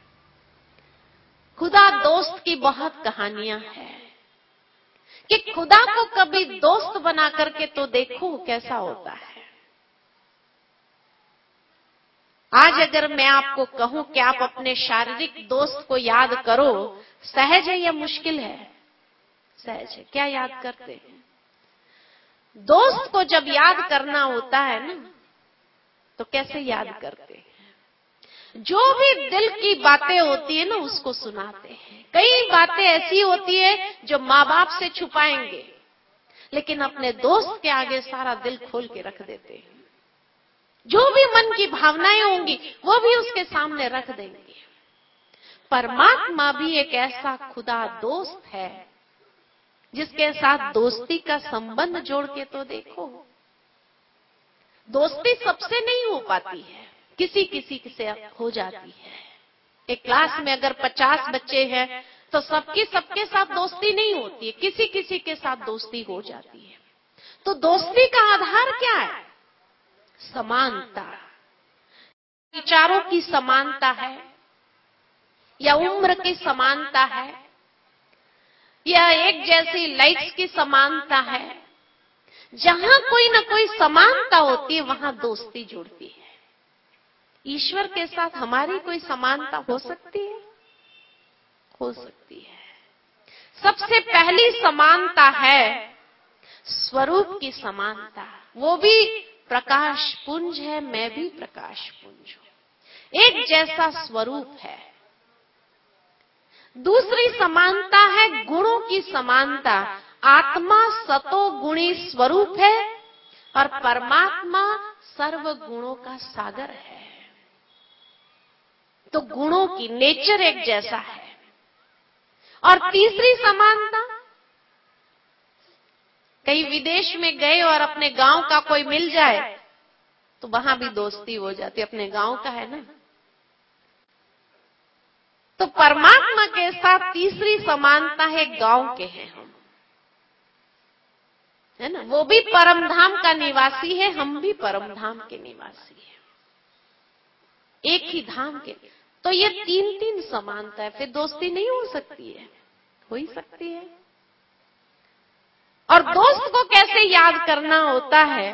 खुदा दोस्त की बहुत कहानियां हैं कि खुदा को कभी दोस्त बना करके तो देखो कैसा होता है। आज अगर मैं आपको कहूं कि आप अपने शारीरिक दोस्त को याद करो, सहज है या मुश्किल है? सहज है। क्या याद करते हैं? दोस्त को जब याद करना होता है ना, तो कैसे याद करते हैं? जो भी दिल की बातें होती है ना, उसको सुनाते हैं। कई बातें ऐसी होती है जो माँ बाप से छुपाएंगे, लेकिन अपने दोस्त के आगे सारा दिल खोल के रख देते हैं। जो भी मन की भावनाएं होंगी वो भी उसके सामने रख देंगे। परमात्मा भी एक ऐसा खुदा दोस्त है जिसके साथ दोस्ती का संबंध जोड़ के तो देखो। दोस्ती सबसे नहीं हो पाती है, किसी किसी से हो जाती है। एक क्लास में अगर पचास बच्चे हैं तो सबकी सबके साथ दोस्ती नहीं होती है, किसी किसी के साथ दोस्ती हो जाती है। तो दोस्ती का आधार क्या है? समानता। विचारों की समानता है, या उम्र की समानता है, या एक जैसी लाइक्स की समानता है। जहां कोई ना कोई समानता होती है वहां दोस्ती जुड़ती है। ईश्वर के साथ हमारी कोई समानता हो सकती है? हो सकती है। सबसे पहली समानता है स्वरूप की समानता। वो भी प्रकाश पुंज है, मैं भी प्रकाश पुंज हूं, एक जैसा स्वरूप है। दूसरी समानता है गुणों की समानता। आत्मा सतो गुणी स्वरूप है और परमात्मा सर्व गुणों का सागर है। तो गुणों की नेचर एक जैसा है और तीसरी समानता, कहीं विदेश में गए और अपने गांव का कोई मिल जाए तो वहां भी दोस्ती हो जाती, अपने गांव का है ना। तो परमात्मा के साथ तीसरी समानता है, गांव के हैं हम, है ना। वो भी परम धाम का निवासी है, हम भी परम धाम के निवासी हैं, एक ही धाम के। तो ये तीन तीन समानता है, फिर दोस्ती नहीं हो सकती है? हो ही सकती है। और दोस्त को कैसे याद करना होता है?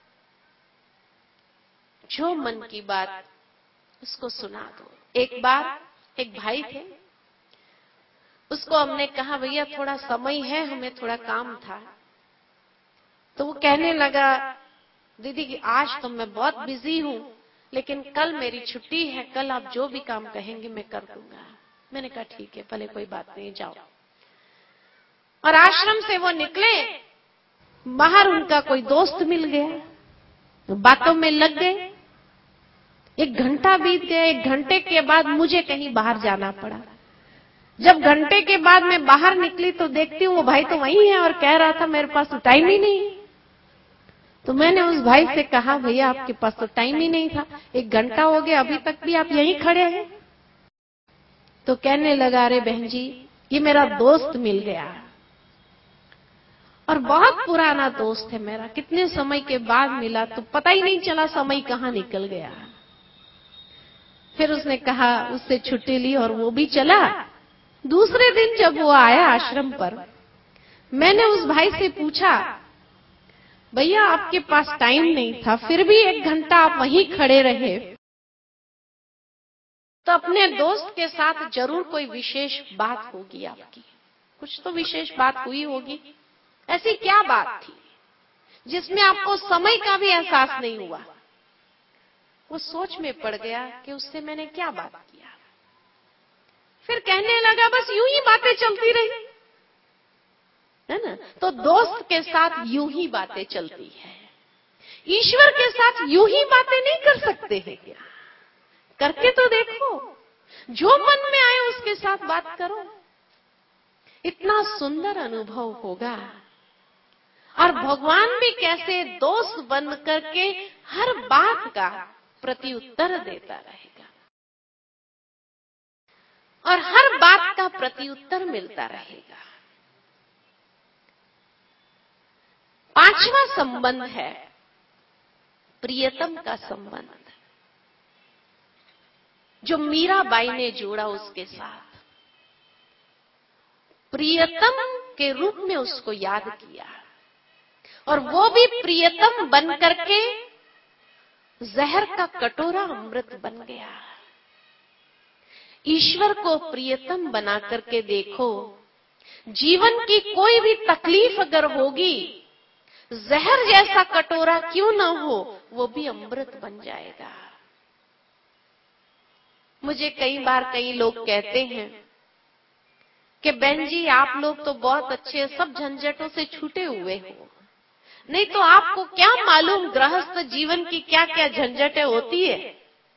जो मन की बात उसको सुना दो। एक बार एक भाई थे, उसको हमने कहा भैया थोड़ा समय है, हमें थोड़ा काम था। तो वो कहने लगा दीदी कि आज तो मैं बहुत बिजी हूं, लेकिन कल मेरी छुट्टी है, कल आप जो भी काम कहेंगे मैं कर दूंगा। मैंने कहा ठीक है, भले कोई बात नहीं, जाओ। और आश्रम से वो निकले, बाहर उनका कोई दोस्त मिल गया, बातों में लग गए। एक घंटा बीत गया, एक घंटे के बाद मुझे कहीं बाहर जाना पड़ा। जब घंटे के बाद मैं बाहर निकली तो देखती हूँ वो भाई तो वहीं है और कह रहा था मेरे पास तो टाइम ही नहीं। तो मैंने उस भाई से कहा भैया आपके पास तो टाइम ही नहीं था, एक घंटा हो गया अभी तक भी आप यहीं खड़े हैं। तो कहने लगा अरे बहन जी ये मेरा दोस्त मिल गया, और बहुत पुराना दोस्त है मेरा, कितने समय के बाद मिला तो पता ही नहीं चला समय कहाँ निकल गया। फिर उसने कहा, उससे छुट्टी ली और वो भी चला। दूसरे दिन जब वो आया आश्रम पर, मैंने उस भाई से पूछा भैया आपके पास टाइम नहीं था, फिर भी एक घंटा आप वहीं खड़े रहे, तो अपने दोस्त के साथ जरूर कोई विशेष बात होगी आपकी, कुछ तो विशेष बात हुई होगी। ऐसी क्या बात थी जिसमें आपको समय का भी एहसास नहीं हुआ? वो सोच में पड़ गया कि उससे मैंने क्या बात किया। फिर कहने लगा बस यूं ही बातें चलती रही, है ना। तो दोस्त के साथ यूं ही बातें चलती है, ईश्वर के साथ यूं ही बातें नहीं कर सकते हैं क्या? करके तो देखो, जो मन में आए उसके साथ बात करो, इतना सुंदर अनुभव होगा। और भगवान भी कैसे दोस्त बन करके हर बात का प्रति उत्तर देता रहेगा और हर बात का प्रति उत्तर मिलता रहेगा। पांचवा संबंध है प्रियतम का संबंध, जो मीराबाई ने जोड़ा उसके साथ। प्रियतम के रूप में उसको याद किया, और वो भी प्रियतम बन करके जहर का कटोरा अमृत बन गया। ईश्वर को प्रियतम बना करके देखो, जीवन की कोई भी तकलीफ अगर होगी, जहर जैसा कटोरा क्यों ना हो, वो भी अमृत बन जाएगा। मुझे कई बार कई लोग कहते हैं कि बहन जी आप लोग तो बहुत अच्छे, सब झंझटों से छूटे हुए हो, नहीं तो आपको क्या मालूम गृहस्थ जीवन की क्या क्या झंझटें होती है।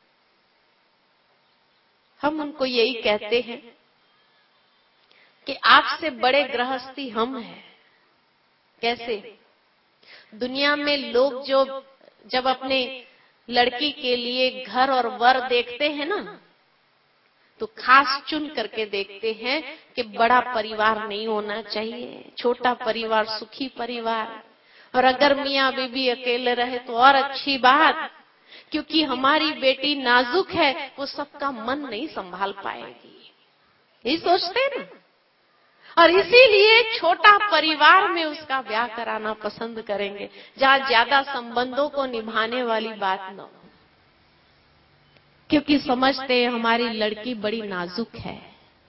हम उनको यही कहते हैं कि आपसे बड़े गृहस्थी हम हैं। कैसे? दुनिया में लोग जो जब अपने लड़की के लिए घर और वर देखते हैं ना, तो खास चुन करके देखते हैं कि बड़ा परिवार नहीं होना चाहिए, छोटा परिवार सुखी परिवार, और अगर मियाँ बीबी अकेले रहे तो और अच्छी बात, क्योंकि हमारी बेटी नाजुक है, वो सबका मन नहीं संभाल पाएगी, यही सोचते हैं ना। और इसीलिए छोटा परिवार में उसका ब्याह कराना पसंद करेंगे, जहां ज्यादा संबंधों को निभाने वाली बात न हो, क्योंकि समझते हैं हमारी लड़की बड़ी नाजुक है।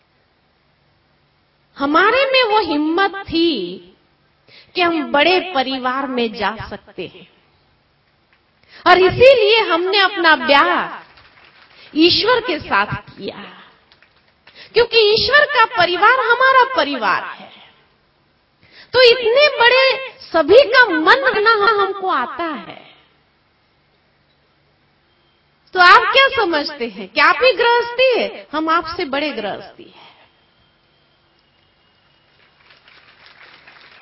हमारे में वो हिम्मत थी कि हम बड़े परिवार में जा सकते हैं, और इसीलिए हमने अपना ब्याह ईश्वर के साथ किया, क्योंकि ईश्वर का परिवार हमारा परिवार है। तो इतने बड़े सभी का मन रखना हमको आता है। तो आप क्या समझते हैं कि आप ही गृहस्थी है? हम आपसे बड़े गृहस्थी है।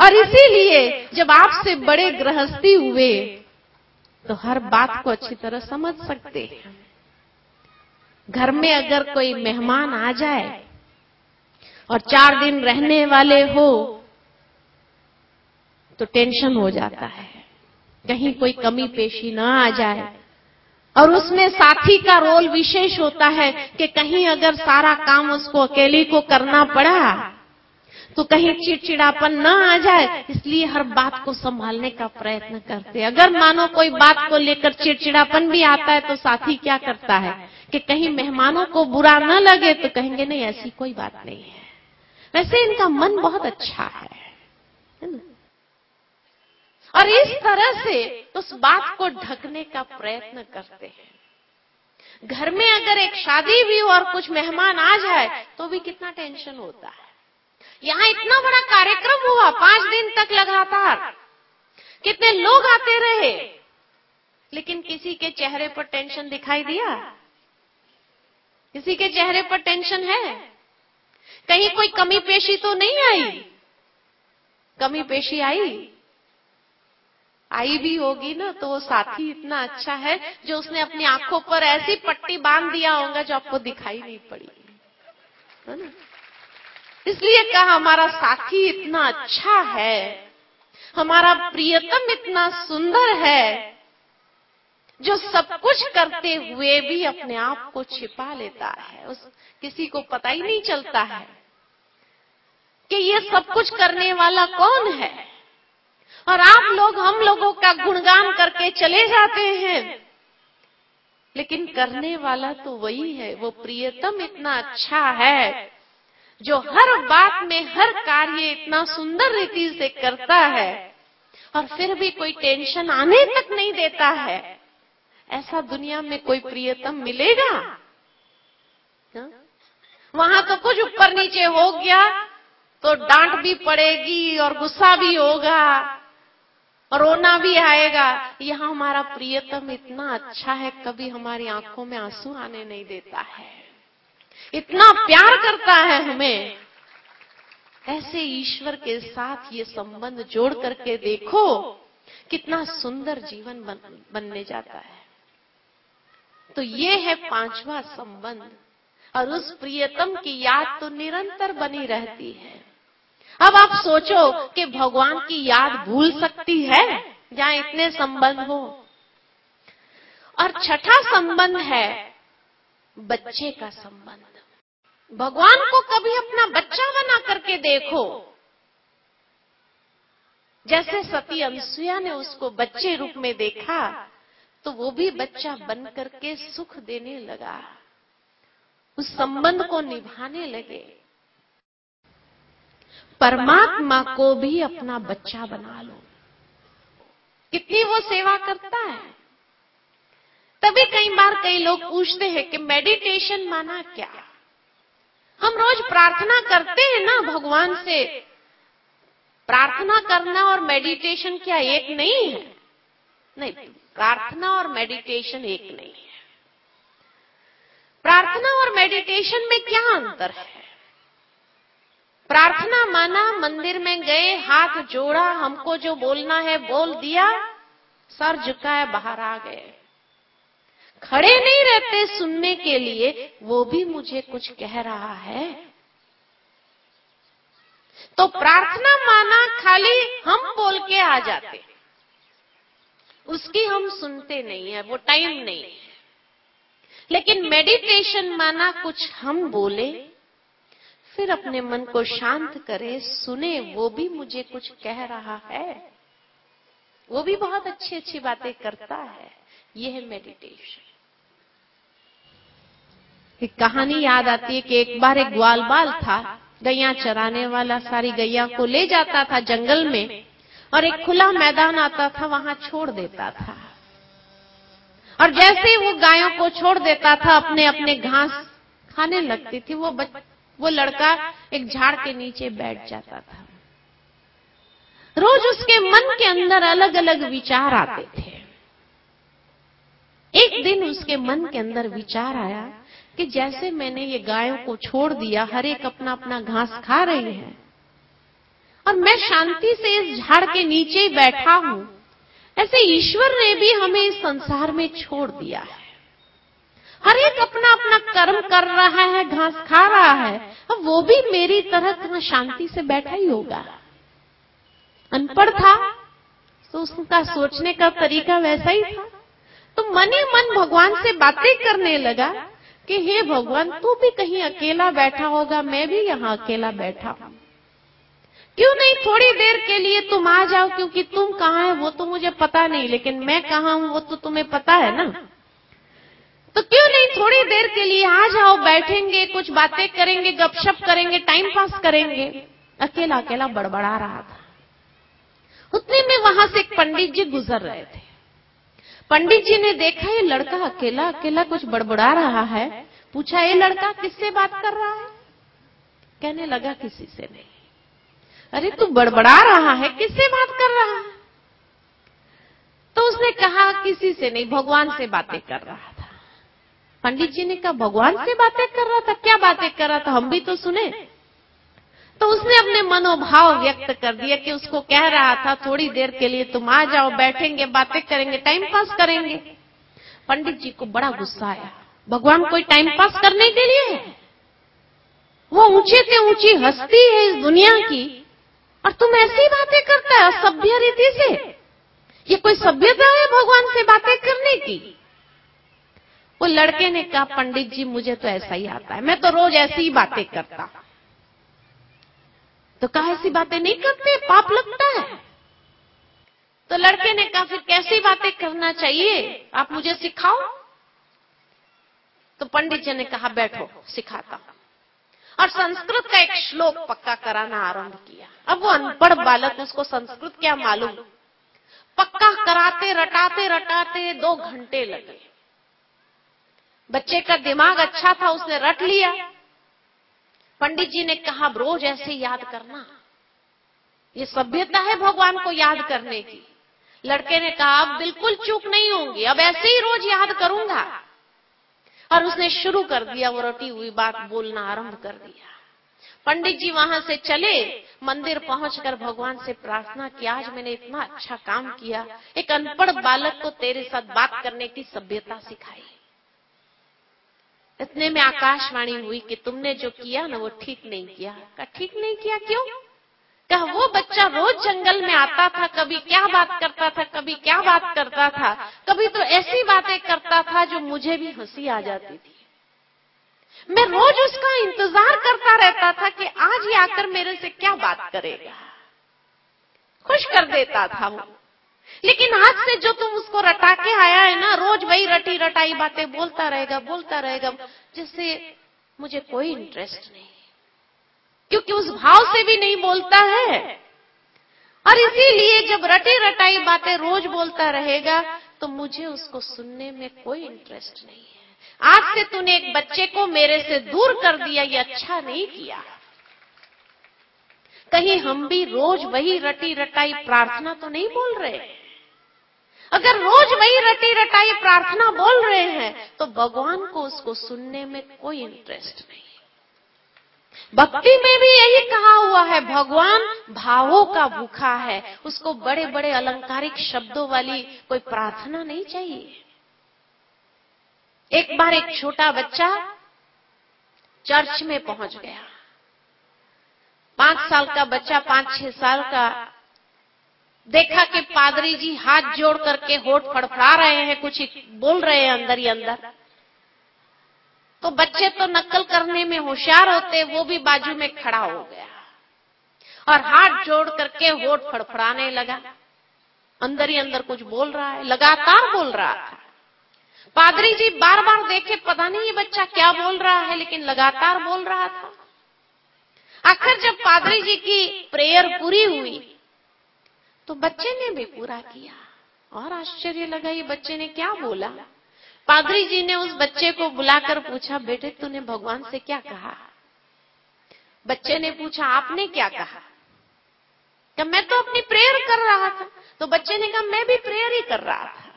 और इसीलिए जब आपसे बड़े गृहस्थी हुए तो हर बात को अच्छी तरह समझ सकते हैं। घर में अगर कोई मेहमान आ जाए और चार दिन रहने वाले हो तो टेंशन हो जाता है, कहीं कोई कमी पेशी ना आ जाए। और उसमें साथी का रोल विशेष होता है कि कहीं अगर सारा काम उसको अकेले को करना पड़ा तो कहीं चिड़चिड़ापन ना आ जाए, इसलिए हर बात को संभालने का प्रयत्न करते हैं। अगर मानो कोई बात को लेकर चिड़चिड़ापन भी आता है तो साथी क्या करता है कि कहीं मेहमानों को बुरा न लगे तो कहेंगे नहीं ऐसी कोई बात नहीं है। वैसे इनका मन बहुत अच्छा है, है ना? और इस तरह से उस बात को ढकने का प्रयत्न करते हैं। घर में अगर एक शादी भी हो और कुछ मेहमान आ जाए तो भी कितना टेंशन होता है। यहाँ इतना बड़ा कार्यक्रम हुआ पांच दिन तक लगातार, कितने लोग आते रहे, लेकिन किसी के चेहरे पर टेंशन दिखाई दिया? किसी के चेहरे पर टेंशन है? कहीं कोई कमी पेशी तो नहीं आई? कमी पेशी आई आई भी होगी ना तो वो साथी इतना अच्छा है जो उसने अपनी आंखों पर ऐसी पट्टी बांध दिया होगा जो आपको दिखाई नहीं पड़ी, है ना? इसलिए कहा हमारा साथी इतना अच्छा है, हमारा प्रियतम इतना सुंदर है जो सब कुछ करते हुए भी अपने आप को छिपा लेता है। उस किसी को पता ही नहीं चलता है कि ये सब कुछ करने वाला कौन है। और आप लोग हम लोगों का गुणगान करके चले जाते हैं, लेकिन करने वाला तो वही है। वो प्रियतम इतना अच्छा है जो हर बात में हर कार्य इतना सुंदर रीति से करता है और फिर भी कोई टेंशन आने तक नहीं देता है। ऐसा दुनिया में कोई प्रियतम मिलेगा? हा? वहां तो कुछ ऊपर नीचे हो गया तो डांट भी पड़ेगी और गुस्सा भी होगा और रोना भी आएगा। यहाँ हमारा प्रियतम इतना अच्छा है, कभी हमारी आंखों में आंसू आने नहीं देता है, इतना प्यार करता है हमें। ऐसे ईश्वर के साथ ये संबंध जोड़ करके देखो कितना सुंदर जीवन बन, बनने जाता है। तो ये है पांचवा संबंध, और उस प्रियतम की याद तो निरंतर बनी रहती है। अब आप सोचो कि भगवान की याद भूल सकती है जहां इतने संबंध हो। और छठा संबंध है बच्चे का संबंध। भगवान को कभी अपना बच्चा बना करके देखो। जैसे सती अनसुया ने उसको बच्चे रूप में देखा तो वो भी बच्चा बन करके सुख देने लगा, उस संबंध को निभाने लगे। परमात्मा को भी अपना बच्चा बना लो, कितनी वो सेवा करता है। तभी कई बार कई लोग पूछते हैं कि मेडिटेशन माना क्या? हम रोज प्रार्थना करते हैं ना भगवान से, प्रार्थना करना और मेडिटेशन क्या एक नहीं है? नहीं, प्रार्थना और मेडिटेशन एक नहीं है। प्रार्थना और मेडिटेशन में क्या अंतर है? प्रार्थना माना मंदिर में गए, हाथ जोड़ा, हमको जो बोलना है बोल दिया, सर झुकाए बाहर आ गए, खड़े नहीं रहते सुनने के लिए वो भी मुझे कुछ कह रहा है। तो प्रार्थना माना खाली हम बोल के आ जाते, उसकी हम सुनते नहीं है, वो टाइम नहीं है। लेकिन मेडिटेशन माना कुछ हम बोले, फिर अपने मन को शांत करे, सुने, वो भी मुझे कुछ कह रहा है, वो भी बहुत अच्छी अच्छी बातें करता है। यह है मेडिटेशन। एक कहानी याद आती है कि एक बार एक ग्वालबाल था, गैया चराने वाला सारी गैया को ले जाता था जंगल में और एक खुला मैदान आता था वहां छोड़ देता था। और जैसे ही वो गायों को छोड़ देता था अपने अपने घास खाने लगती थी, वो बच, वो लड़का एक झाड़ के नीचे बैठ जाता था। रोज उसके मन के अंदर अलग अलग विचार आते थे। एक दिन उसके मन के अंदर विचार आया कि जैसे मैंने ये गायों को छोड़ दिया, हर एक अपना अपना घास खा रही है, और मैं शांति से इस झाड़ के नीचे ही बैठा हूं, ऐसे ईश्वर ने भी हमें इस संसार में छोड़ दिया है। हर एक अपना अपना कर्म कर रहा है, घास खा रहा है, अब वो भी मेरी तरह शांति से बैठा ही होगा। अनपढ़ था तो उसका सोचने का तरीका वैसा ही था, तो मन ही मन भगवान से बातें करने लगा कि हे भगवान, तू भी कहीं अकेला बैठा होगा, मैं भी यहाँ अकेला बैठा हूं, क्यों नहीं थोड़ी देर के लिए तुम आ जाओ, क्योंकि तुम कहाँ है वो तो मुझे पता नहीं, लेकिन मैं कहाँ हूं वो तो तुम्हें पता है ना। तो क्यों नहीं थोड़ी देर के लिए आ जाओ, बैठेंगे, कुछ बातें करेंगे, गपशप करेंगे, टाइम पास करेंगे। अकेला अकेला बड़बड़ा रहा था। उतने में वहां से एक पंडित जी गुजर रहे थे। पंडित जी ने देखा ये लड़का अकेला अकेला कुछ बड़बड़ा रहा है, पूछा ये लड़का किससे बात कर रहा है? कहने लगा किसी से नहीं। अरे तू बड़बड़ा रहा है, किससे बात कर रहा है? तो उसने कहा किसी से नहीं, भगवान से बातें कर रहा था। पंडित जी ने कहा भगवान से बातें कर रहा था? क्या बातें कर रहा था, हम भी तो सुने। तो उसने अपने मनोभाव व्यक्त कर दिया कि उसको कह रहा था थोड़ी देर के लिए तुम आ जाओ, बैठेंगे, बातें करेंगे, टाइम पास करेंगे। पंडित जी को बड़ा गुस्सा आया, भगवान कोई टाइम पास करने के लिए है? वो ऊंचे से ऊंची हस्ती है इस दुनिया की, और तुम ऐसी बातें करता है असभ्य रीति से? ये कोई सभ्यता है भगवान से बातें करने की? वो लड़के ने कहा पंडित जी मुझे तो ऐसा ही आता है, मैं तो रोज ऐसी ही बातें करता। तो कहा ऐसी बातें नहीं करते, पाप लगता है। तो लड़के ने कहा फिर कैसी बातें करना चाहिए, आप मुझे सिखाओ। तो पंडित जी ने कहा बैठो सिखाता हूं, और संस्कृत का एक श्लोक पक्का कराना आरंभ किया। अब वो अनपढ़ बालक, उसको संस्कृत क्या मालूम, पक्का कराते रटाते रटाते दो घंटे लगे। बच्चे का दिमाग अच्छा था, उसने रट लिया। पंडित जी ने कहा रोज ऐसे याद करना, ये सभ्यता है भगवान को याद करने की। लड़के ने कहा अब बिल्कुल चूक नहीं होंगी, अब ऐसे ही रोज याद करूंगा। और उसने शुरू कर दिया, वो रटी हुई बात बोलना आरंभ कर दिया। पंडित जी वहां से चले, मंदिर पहुंचकर भगवान से प्रार्थना की, आज मैंने इतना अच्छा काम किया, एक अनपढ़ बालक को तेरे साथ बात करने की सभ्यता सिखाई। इतने में आकाशवाणी हुई कि तुमने जो किया ना वो ठीक नहीं किया। कहा ठीक नहीं किया क्यों? कहा वो बच्चा रोज जंगल में आता था, कभी क्या बात करता था, कभी क्या बात करता था, कभी तो ऐसी बातें करता था जो मुझे भी हंसी आ जाती थी। मैं रोज उसका इंतजार करता रहता था कि आज ये आकर मेरे से क्या बात करेगा, खुश कर देता था वो। लेकिन आज से जो तुम उसको रटा के आया है ना, रोज वही रटी रटाई बातें बोलता रहेगा बोलता रहेगा, जिससे मुझे कोई इंटरेस्ट नहीं, क्योंकि उस भाव से भी नहीं बोलता है। और इसीलिए जब रटी रटाई बातें रोज बोलता रहेगा तो मुझे उसको सुनने में कोई इंटरेस्ट नहीं है। आज से तूने एक बच्चे को मेरे से दूर कर दिया, ये अच्छा नहीं किया। कहीं हम भी रोज वही रटी रटाई प्रार्थना तो नहीं बोल रहे? अगर रोज वही रटी रटाई प्रार्थना बोल रहे हैं तो भगवान को उसको सुनने में कोई इंटरेस्ट नहीं। भक्ति में भी यही कहा हुआ है, भगवान भावों का भूखा है, उसको बड़े बड़े अलंकारिक शब्दों वाली कोई प्रार्थना नहीं चाहिए। एक बार एक छोटा बच्चा चर्च में पहुंच गया, पांच साल का बच्चा, पांच छह साल का, देखा कि पादरी जी हाथ जोड़ करके होठ फड़फड़ा रहे हैं, कुछ बोल रहे हैं अंदर ही अंदर। तो बच्चे तो नकल करने में होशियार होते, वो भी बाजू में खड़ा हो गया और हाथ जोड़ करके होठ फड़फड़ाने लगा। अंदर ही अंदर कुछ बोल रहा है, लगातार बोल रहा था। पादरी जी बार बार देखे, पता नहीं ये बच्चा क्या बोल रहा है, लेकिन लगातार बोल रहा था। आखिर जब पादरी जी की प्रेयर पूरी हुई तो बच्चे ने भी पूरा किया, और आश्चर्य लगा ये बच्चे ने क्या बोला। पादरी जी ने उस बच्चे को बुलाकर पूछा, बेटे तूने भगवान से क्या कहा? बच्चे ने पूछा आपने क्या कहा? कि मैं तो अपनी प्रेयर कर रहा था। तो बच्चे ने कहा मैं भी प्रेयर ही कर रहा था।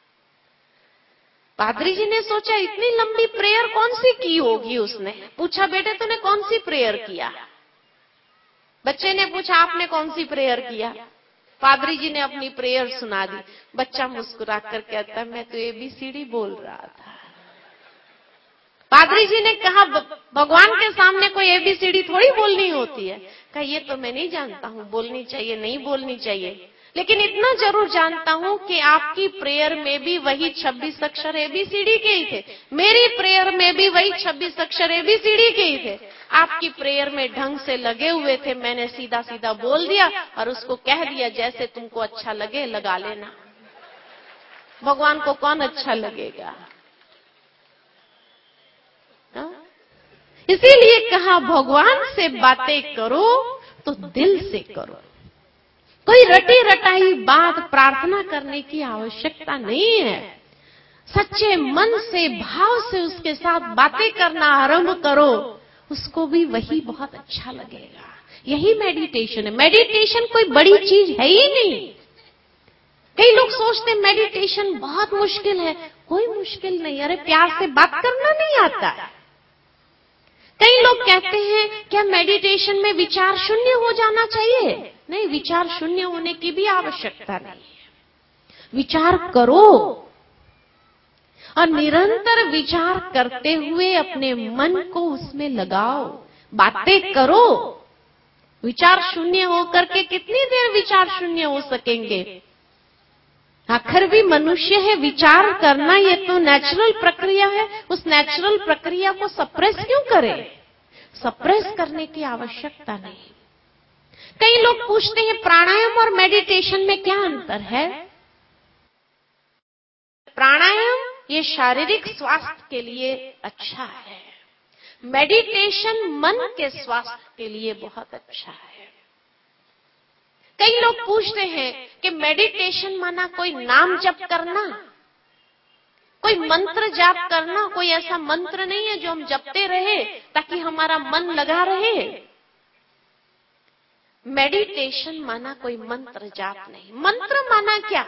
पादरी जी ने सोचा इतनी लंबी प्रेयर कौन सी की होगी उसने। पूछा बेटे तूने कौन सी प्रेयर किया? बच्चे ने पूछा आपने कौन सी प्रेयर किया? पादरी जी ने अपनी प्रेयर सुना दी। बच्चा मुस्कुरा कर कहता मैं तो एबीसीडी बोल रहा था। पादरी जी ने कहा भगवान के सामने कोई एबीसीडी थोड़ी बोलनी होती है। कहा ये तो मैं नहीं जानता हूँ, बोलनी चाहिए नहीं बोलनी चाहिए, लेकिन इतना जरूर जानता हूँ कि आपकी प्रेयर में भी वही छब्बीस अक्षर एबीसीडी के ही थे, मेरी प्रेयर में भी वही छब्बीस अक्षर एबीसीडी के ही थे। आपकी प्रेयर में ढंग से लगे हुए थे, मैंने सीधा सीधा बोल दिया और उसको कह दिया जैसे तुमको अच्छा लगे लगा लेना। भगवान को कौन अच्छा लगेगा? इसीलिए कहा भगवान से बातें करो तो दिल से करो। कोई रटी रटाई बात प्रार्थना करने की आवश्यकता नहीं है। सच्चे मन से भाव से उसके साथ बातें करना आरंभ करो, उसको भी वही बहुत अच्छा लगेगा। यही मेडिटेशन है। मेडिटेशन कोई बड़ी चीज है ही नहीं। कई लोग सोचते हैं मेडिटेशन बहुत मुश्किल है। कोई मुश्किल नहीं। अरे प्यार से बात करना नहीं आता है। कई लोग कहते हैं क्या मेडिटेशन में विचार शून्य हो जाना चाहिए? नहीं, विचार शून्य होने की भी आवश्यकता नहीं है। विचार करो और निरंतर विचार करते हुए अपने मन को उसमें लगाओ, बातें करो। विचार शून्य होकर के कितनी देर विचार शून्य हो सकेंगे? आखिर भी मनुष्य है, विचार करना ये तो नेचुरल प्रक्रिया है। उस नेचुरल प्रक्रिया को सप्रेस क्यों करें? सप्रेस करने की आवश्यकता नहीं। कई लोग पूछते हैं प्राणायाम और मेडिटेशन में क्या अंतर है? प्राणायाम ये शारीरिक स्वास्थ्य के लिए अच्छा है, मेडिटेशन मन के स्वास्थ्य के लिए बहुत अच्छा है। कई लोग पूछते हैं कि मेडिटेशन माना कोई नाम जप करना, कोई मंत्र जाप करना। कोई ऐसा मंत्र नहीं है जो हम जपते रहे ताकि हमारा मन लगा रहे। मेडिटेशन माना कोई मंत्र जाप नहीं। मंत्र माना क्या?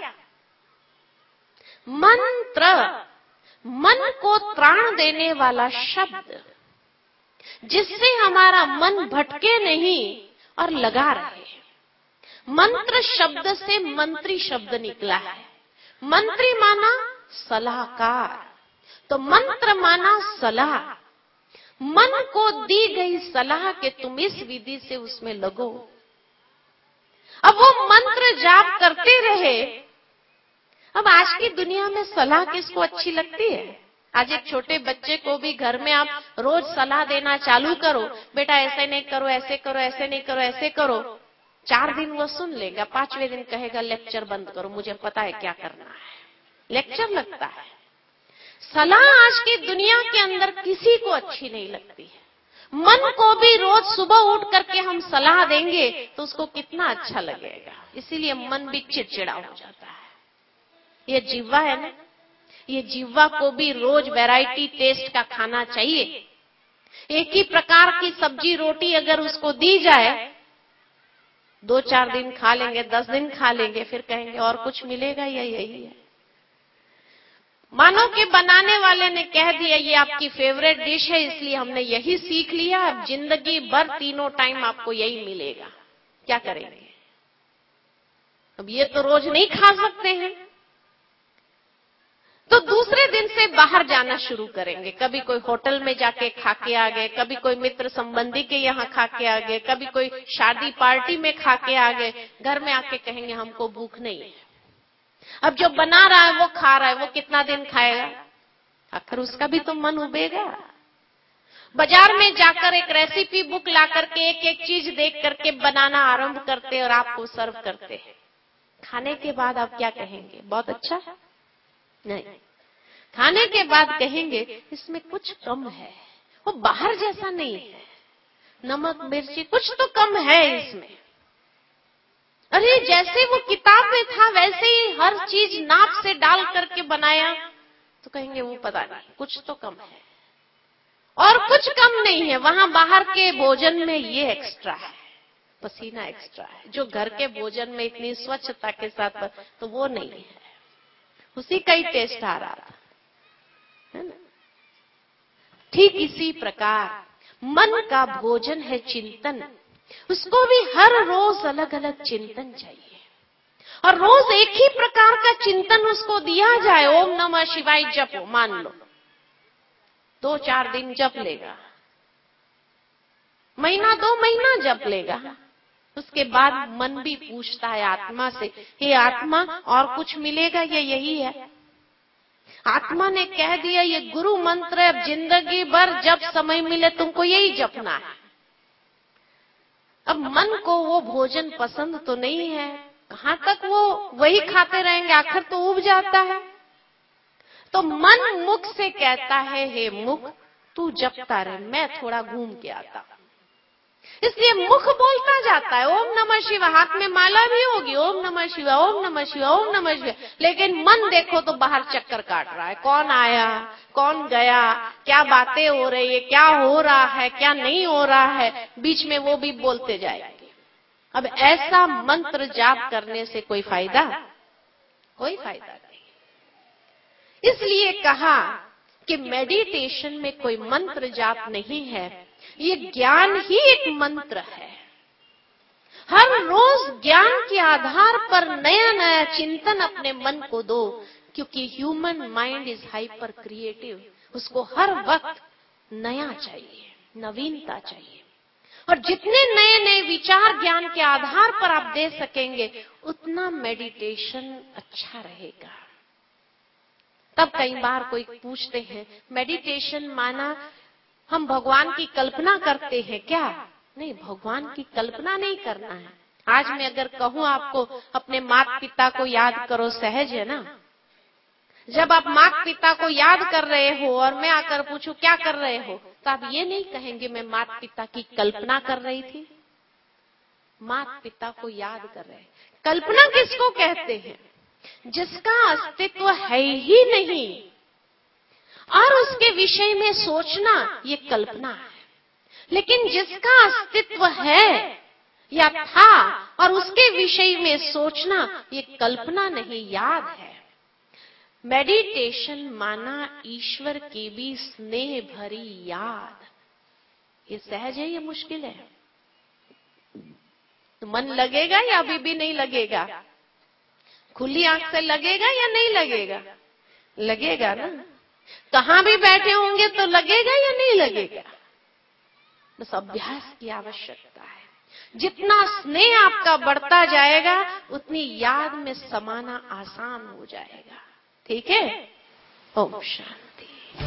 मंत्र मन को त्राण देने वाला शब्द, जिससे हमारा मन भटके नहीं और लगा रहे। मंत्र शब्द से मंत्री शब्द निकला है। मंत्री माना सलाहकार, तो मंत्र माना सलाह। मन को दी गई सलाह के तुम इस विधि से उसमें लगो। अब वो मंत्र जाप करते रहे। अब आज की दुनिया में सलाह किसको अच्छी लगती है? आज एक छोटे बच्चे को भी घर में आप रोज सलाह देना चालू करो, बेटा ऐसे नहीं करो, ऐसे करो, ऐसे नहीं करो, ऐसे करो। चार दिन वो सुन लेगा, पांचवें दिन कहेगा लेक्चर बंद करो, मुझे पता है क्या करना है। लेक्चर लगता है। सलाह आज की दुनिया के अंदर किसी को अच्छी नहीं लगती है। मन को भी रोज सुबह उठ करके हम सलाह देंगे तो उसको कितना अच्छा लगेगा। इसीलिए मन भी चिड़चिड़ा हो जाता है। ये जिह्वा है ना, ये जिह्वा को भी रोज वैरायटी टेस्ट का खाना चाहिए। एक ही प्रकार की सब्जी रोटी अगर उसको दी जाए, दो चार दिन खा लेंगे, दस दिन खा लेंगे, फिर कहेंगे और कुछ मिलेगा या यही है। मानो कि बनाने वाले ने कह दिया ये आपकी फेवरेट डिश है, इसलिए हमने यही सीख लिया, अब जिंदगी भर तीनों टाइम आपको यही मिलेगा। क्या करेंगे? अब ये तो रोज नहीं खा सकते हैं, तो दूसरे दिन से बाहर जाना शुरू करेंगे। कभी कोई होटल में जाके खा के आ गए, कभी कोई मित्र संबंधी के यहाँ खा के आ गए, कभी कोई शादी पार्टी में खा के आ गए। घर में आके कहेंगे हमको भूख नहीं है। अब जो बना रहा है वो खा रहा है, वो कितना दिन खाएगा? आखिर उसका भी तो मन उबेगा। बाजार में जाकर एक रेसिपी बुक ला करके एक एक चीज देख करके बनाना आरंभ करते और आपको सर्व करते हैं। खाने के बाद आप क्या कहेंगे? बहुत अच्छा है? नहीं, खाने के बाद कहेंगे इसमें कुछ कम है, वो बाहर जैसा नहीं है, नमक मिर्ची कुछ तो कम है इसमें। अरे जैसे वो किताब में था वैसे ही हर चीज नाप से डाल करके बनाया, तो कहेंगे वो पता नहीं कुछ तो कम है। और कुछ कम नहीं है, वहां बाहर के भोजन में ये एक्स्ट्रा है, पसीना एक्स्ट्रा है, जो घर के भोजन में इतनी स्वच्छता के साथ, तो वो नहीं है। उसी का ही टेस्ट आ रहा था, है ना? ठीक इसी प्रकार मन का भोजन है चिंतन। उसको भी हर रोज अलग अलग चिंतन चाहिए, और रोज एक ही प्रकार का चिंतन उसको दिया जाए। ओम नमः शिवाय जपो, मान लो दो चार दिन जप लेगा, महीना दो महीना जप लेगा, उसके बाद मन भी पूछता है आत्मा से, हे आत्मा और कुछ मिलेगा या यही है? आत्मा ने कह दिया ये गुरु मंत्र है, अब जिंदगी भर जब समय मिले तुमको यही जपना है। अब मन को वो भोजन पसंद तो नहीं है, कहां तक वो वही खाते रहेंगे, आखिर तो उब जाता है। तो मन मुख से कहता है, हे मुख तू जपता रहे, मैं थोड़ा घूम के आता हूं। इसलिए मुख बोलता जाता है ओम नमः शिवाय, हाथ में माला भी होगी ओम नमः शिवाय ओम नमः शिवाय ओम नमः शिवाय, लेकिन मन देखो तो बाहर चक्कर काट रहा है, कौन आया कौन गया, क्या बातें हो रही है, क्या हो रहा है क्या नहीं हो रहा है, बीच में वो भी बोलते जाएंगे। अब ऐसा मंत्र जाप करने से कोई फायदा कोई फायदा नहीं। इसलिए कहा कि मेडिटेशन में कोई मंत्र जाप नहीं है, ये ज्ञान ही एक मंत्र है। हर रोज ज्ञान के आधार पर नया नया चिंतन अपने मन को दो, क्योंकि human mind is hyper creative, उसको हर वक्त नया चाहिए, नवीनता चाहिए। और जितने नए नए विचार ज्ञान के आधार पर आप दे सकेंगे उतना मेडिटेशन अच्छा रहेगा। तब कई बार कोई पूछते हैं मेडिटेशन माना हम भगवान की कल्पना करते हैं क्या? नहीं, भगवान की कल्पना नहीं करना है। आज मैं अगर कहूं आपको अपने माता पिता को याद करो, सहज है ना? जब आप माता पिता को याद कर रहे हो और मैं आकर पूछूं क्या कर रहे हो, तो आप ये नहीं कहेंगे मैं माता पिता की कल्पना कर रही थी। माता पिता को याद कर रहे हैं। कल्पना किसको कहते हैं? जिसका अस्तित्व है ही नहीं और उसके विषय में सोचना ये कल्पना है। लेकिन जिसका अस्तित्व है या था और उसके विषय में सोचना ये कल्पना नहीं, याद है। मेडिटेशन माना ईश्वर की भी स्नेह भरी याद। ये सहज है, ये मुश्किल है? तो मन लगेगा या अभी भी नहीं लगेगा? खुली आंख से लगेगा या नहीं लगेगा? लगेगा ना। कहां भी बैठे होंगे तो लगेगा या नहीं लगेगा? बस अभ्यास की आवश्यकता है। जितना स्नेह आपका बढ़ता जाएगा उतनी याद में समाना आसान हो जाएगा। ठीक है? ओम शांति।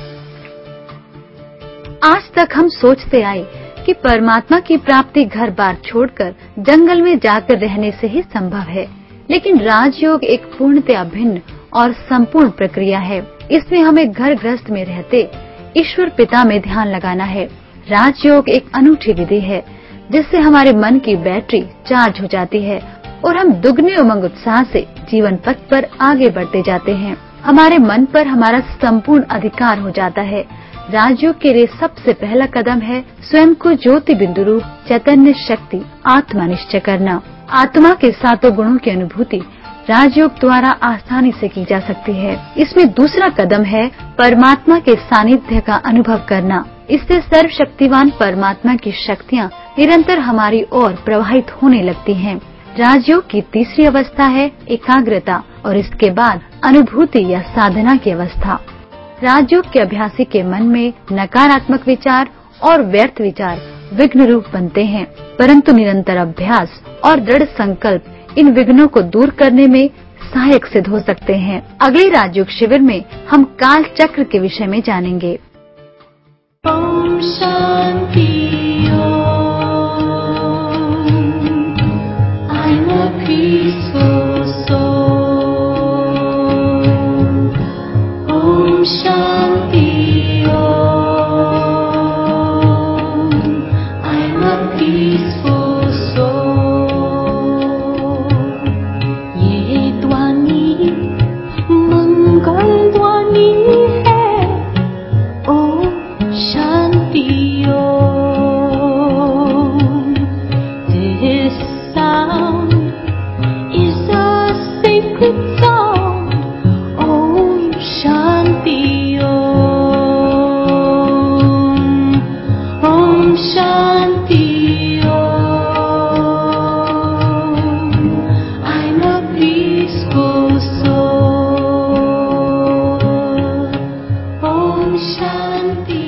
आज तक हम सोचते आए कि परमात्मा की प्राप्ति घर बार छोड़कर जंगल में जाकर रहने से ही संभव है, लेकिन राजयोग एक पूर्णतया भिन्न और संपूर्ण प्रक्रिया है। इसमें हमें घर गृहस्थ में रहते ईश्वर पिता में ध्यान लगाना है। राजयोग एक अनूठी विधि है जिससे हमारे मन की बैटरी चार्ज हो जाती है और हम दुगने उमंग उत्साह से जीवन पथ पर आगे बढ़ते जाते हैं। हमारे मन पर हमारा संपूर्ण अधिकार हो जाता है। राजयोग के लिए सबसे पहला कदम है स्वयं को ज्योति बिंदु रूप चैतन्य शक्ति आत्मा निश्चय करना। आत्मा के सातों गुणों की अनुभूति राजयोग द्वारा आसानी से की जा सकती है। इसमें दूसरा कदम है परमात्मा के सानिध्य का अनुभव करना। इससे सर्वशक्तिवान परमात्मा की शक्तियाँ निरंतर हमारी ओर प्रवाहित होने लगती हैं। राजयोग की तीसरी अवस्था है एकाग्रता और इसके बाद अनुभूति या साधना की अवस्था। राजयोग के अभ्यासी के मन में नकारात्मक विचार और व्यर्थ विचार विघ्न रूप बनते हैं, परंतु निरंतर अभ्यास और दृढ़ संकल्प इन विघ्नों को दूर करने में सहायक सिद्ध हो सकते हैं। अगले राजयोग शिविर में हम काल चक्र के विषय में जानेंगे। Om Shanti. I'm a peaceful soul. Om Shanti Om. I'm a peaceful soul. ये ध्वनि मंगल ध्वनि है। Om Shanti Om. peaceful soul. Om Shanti.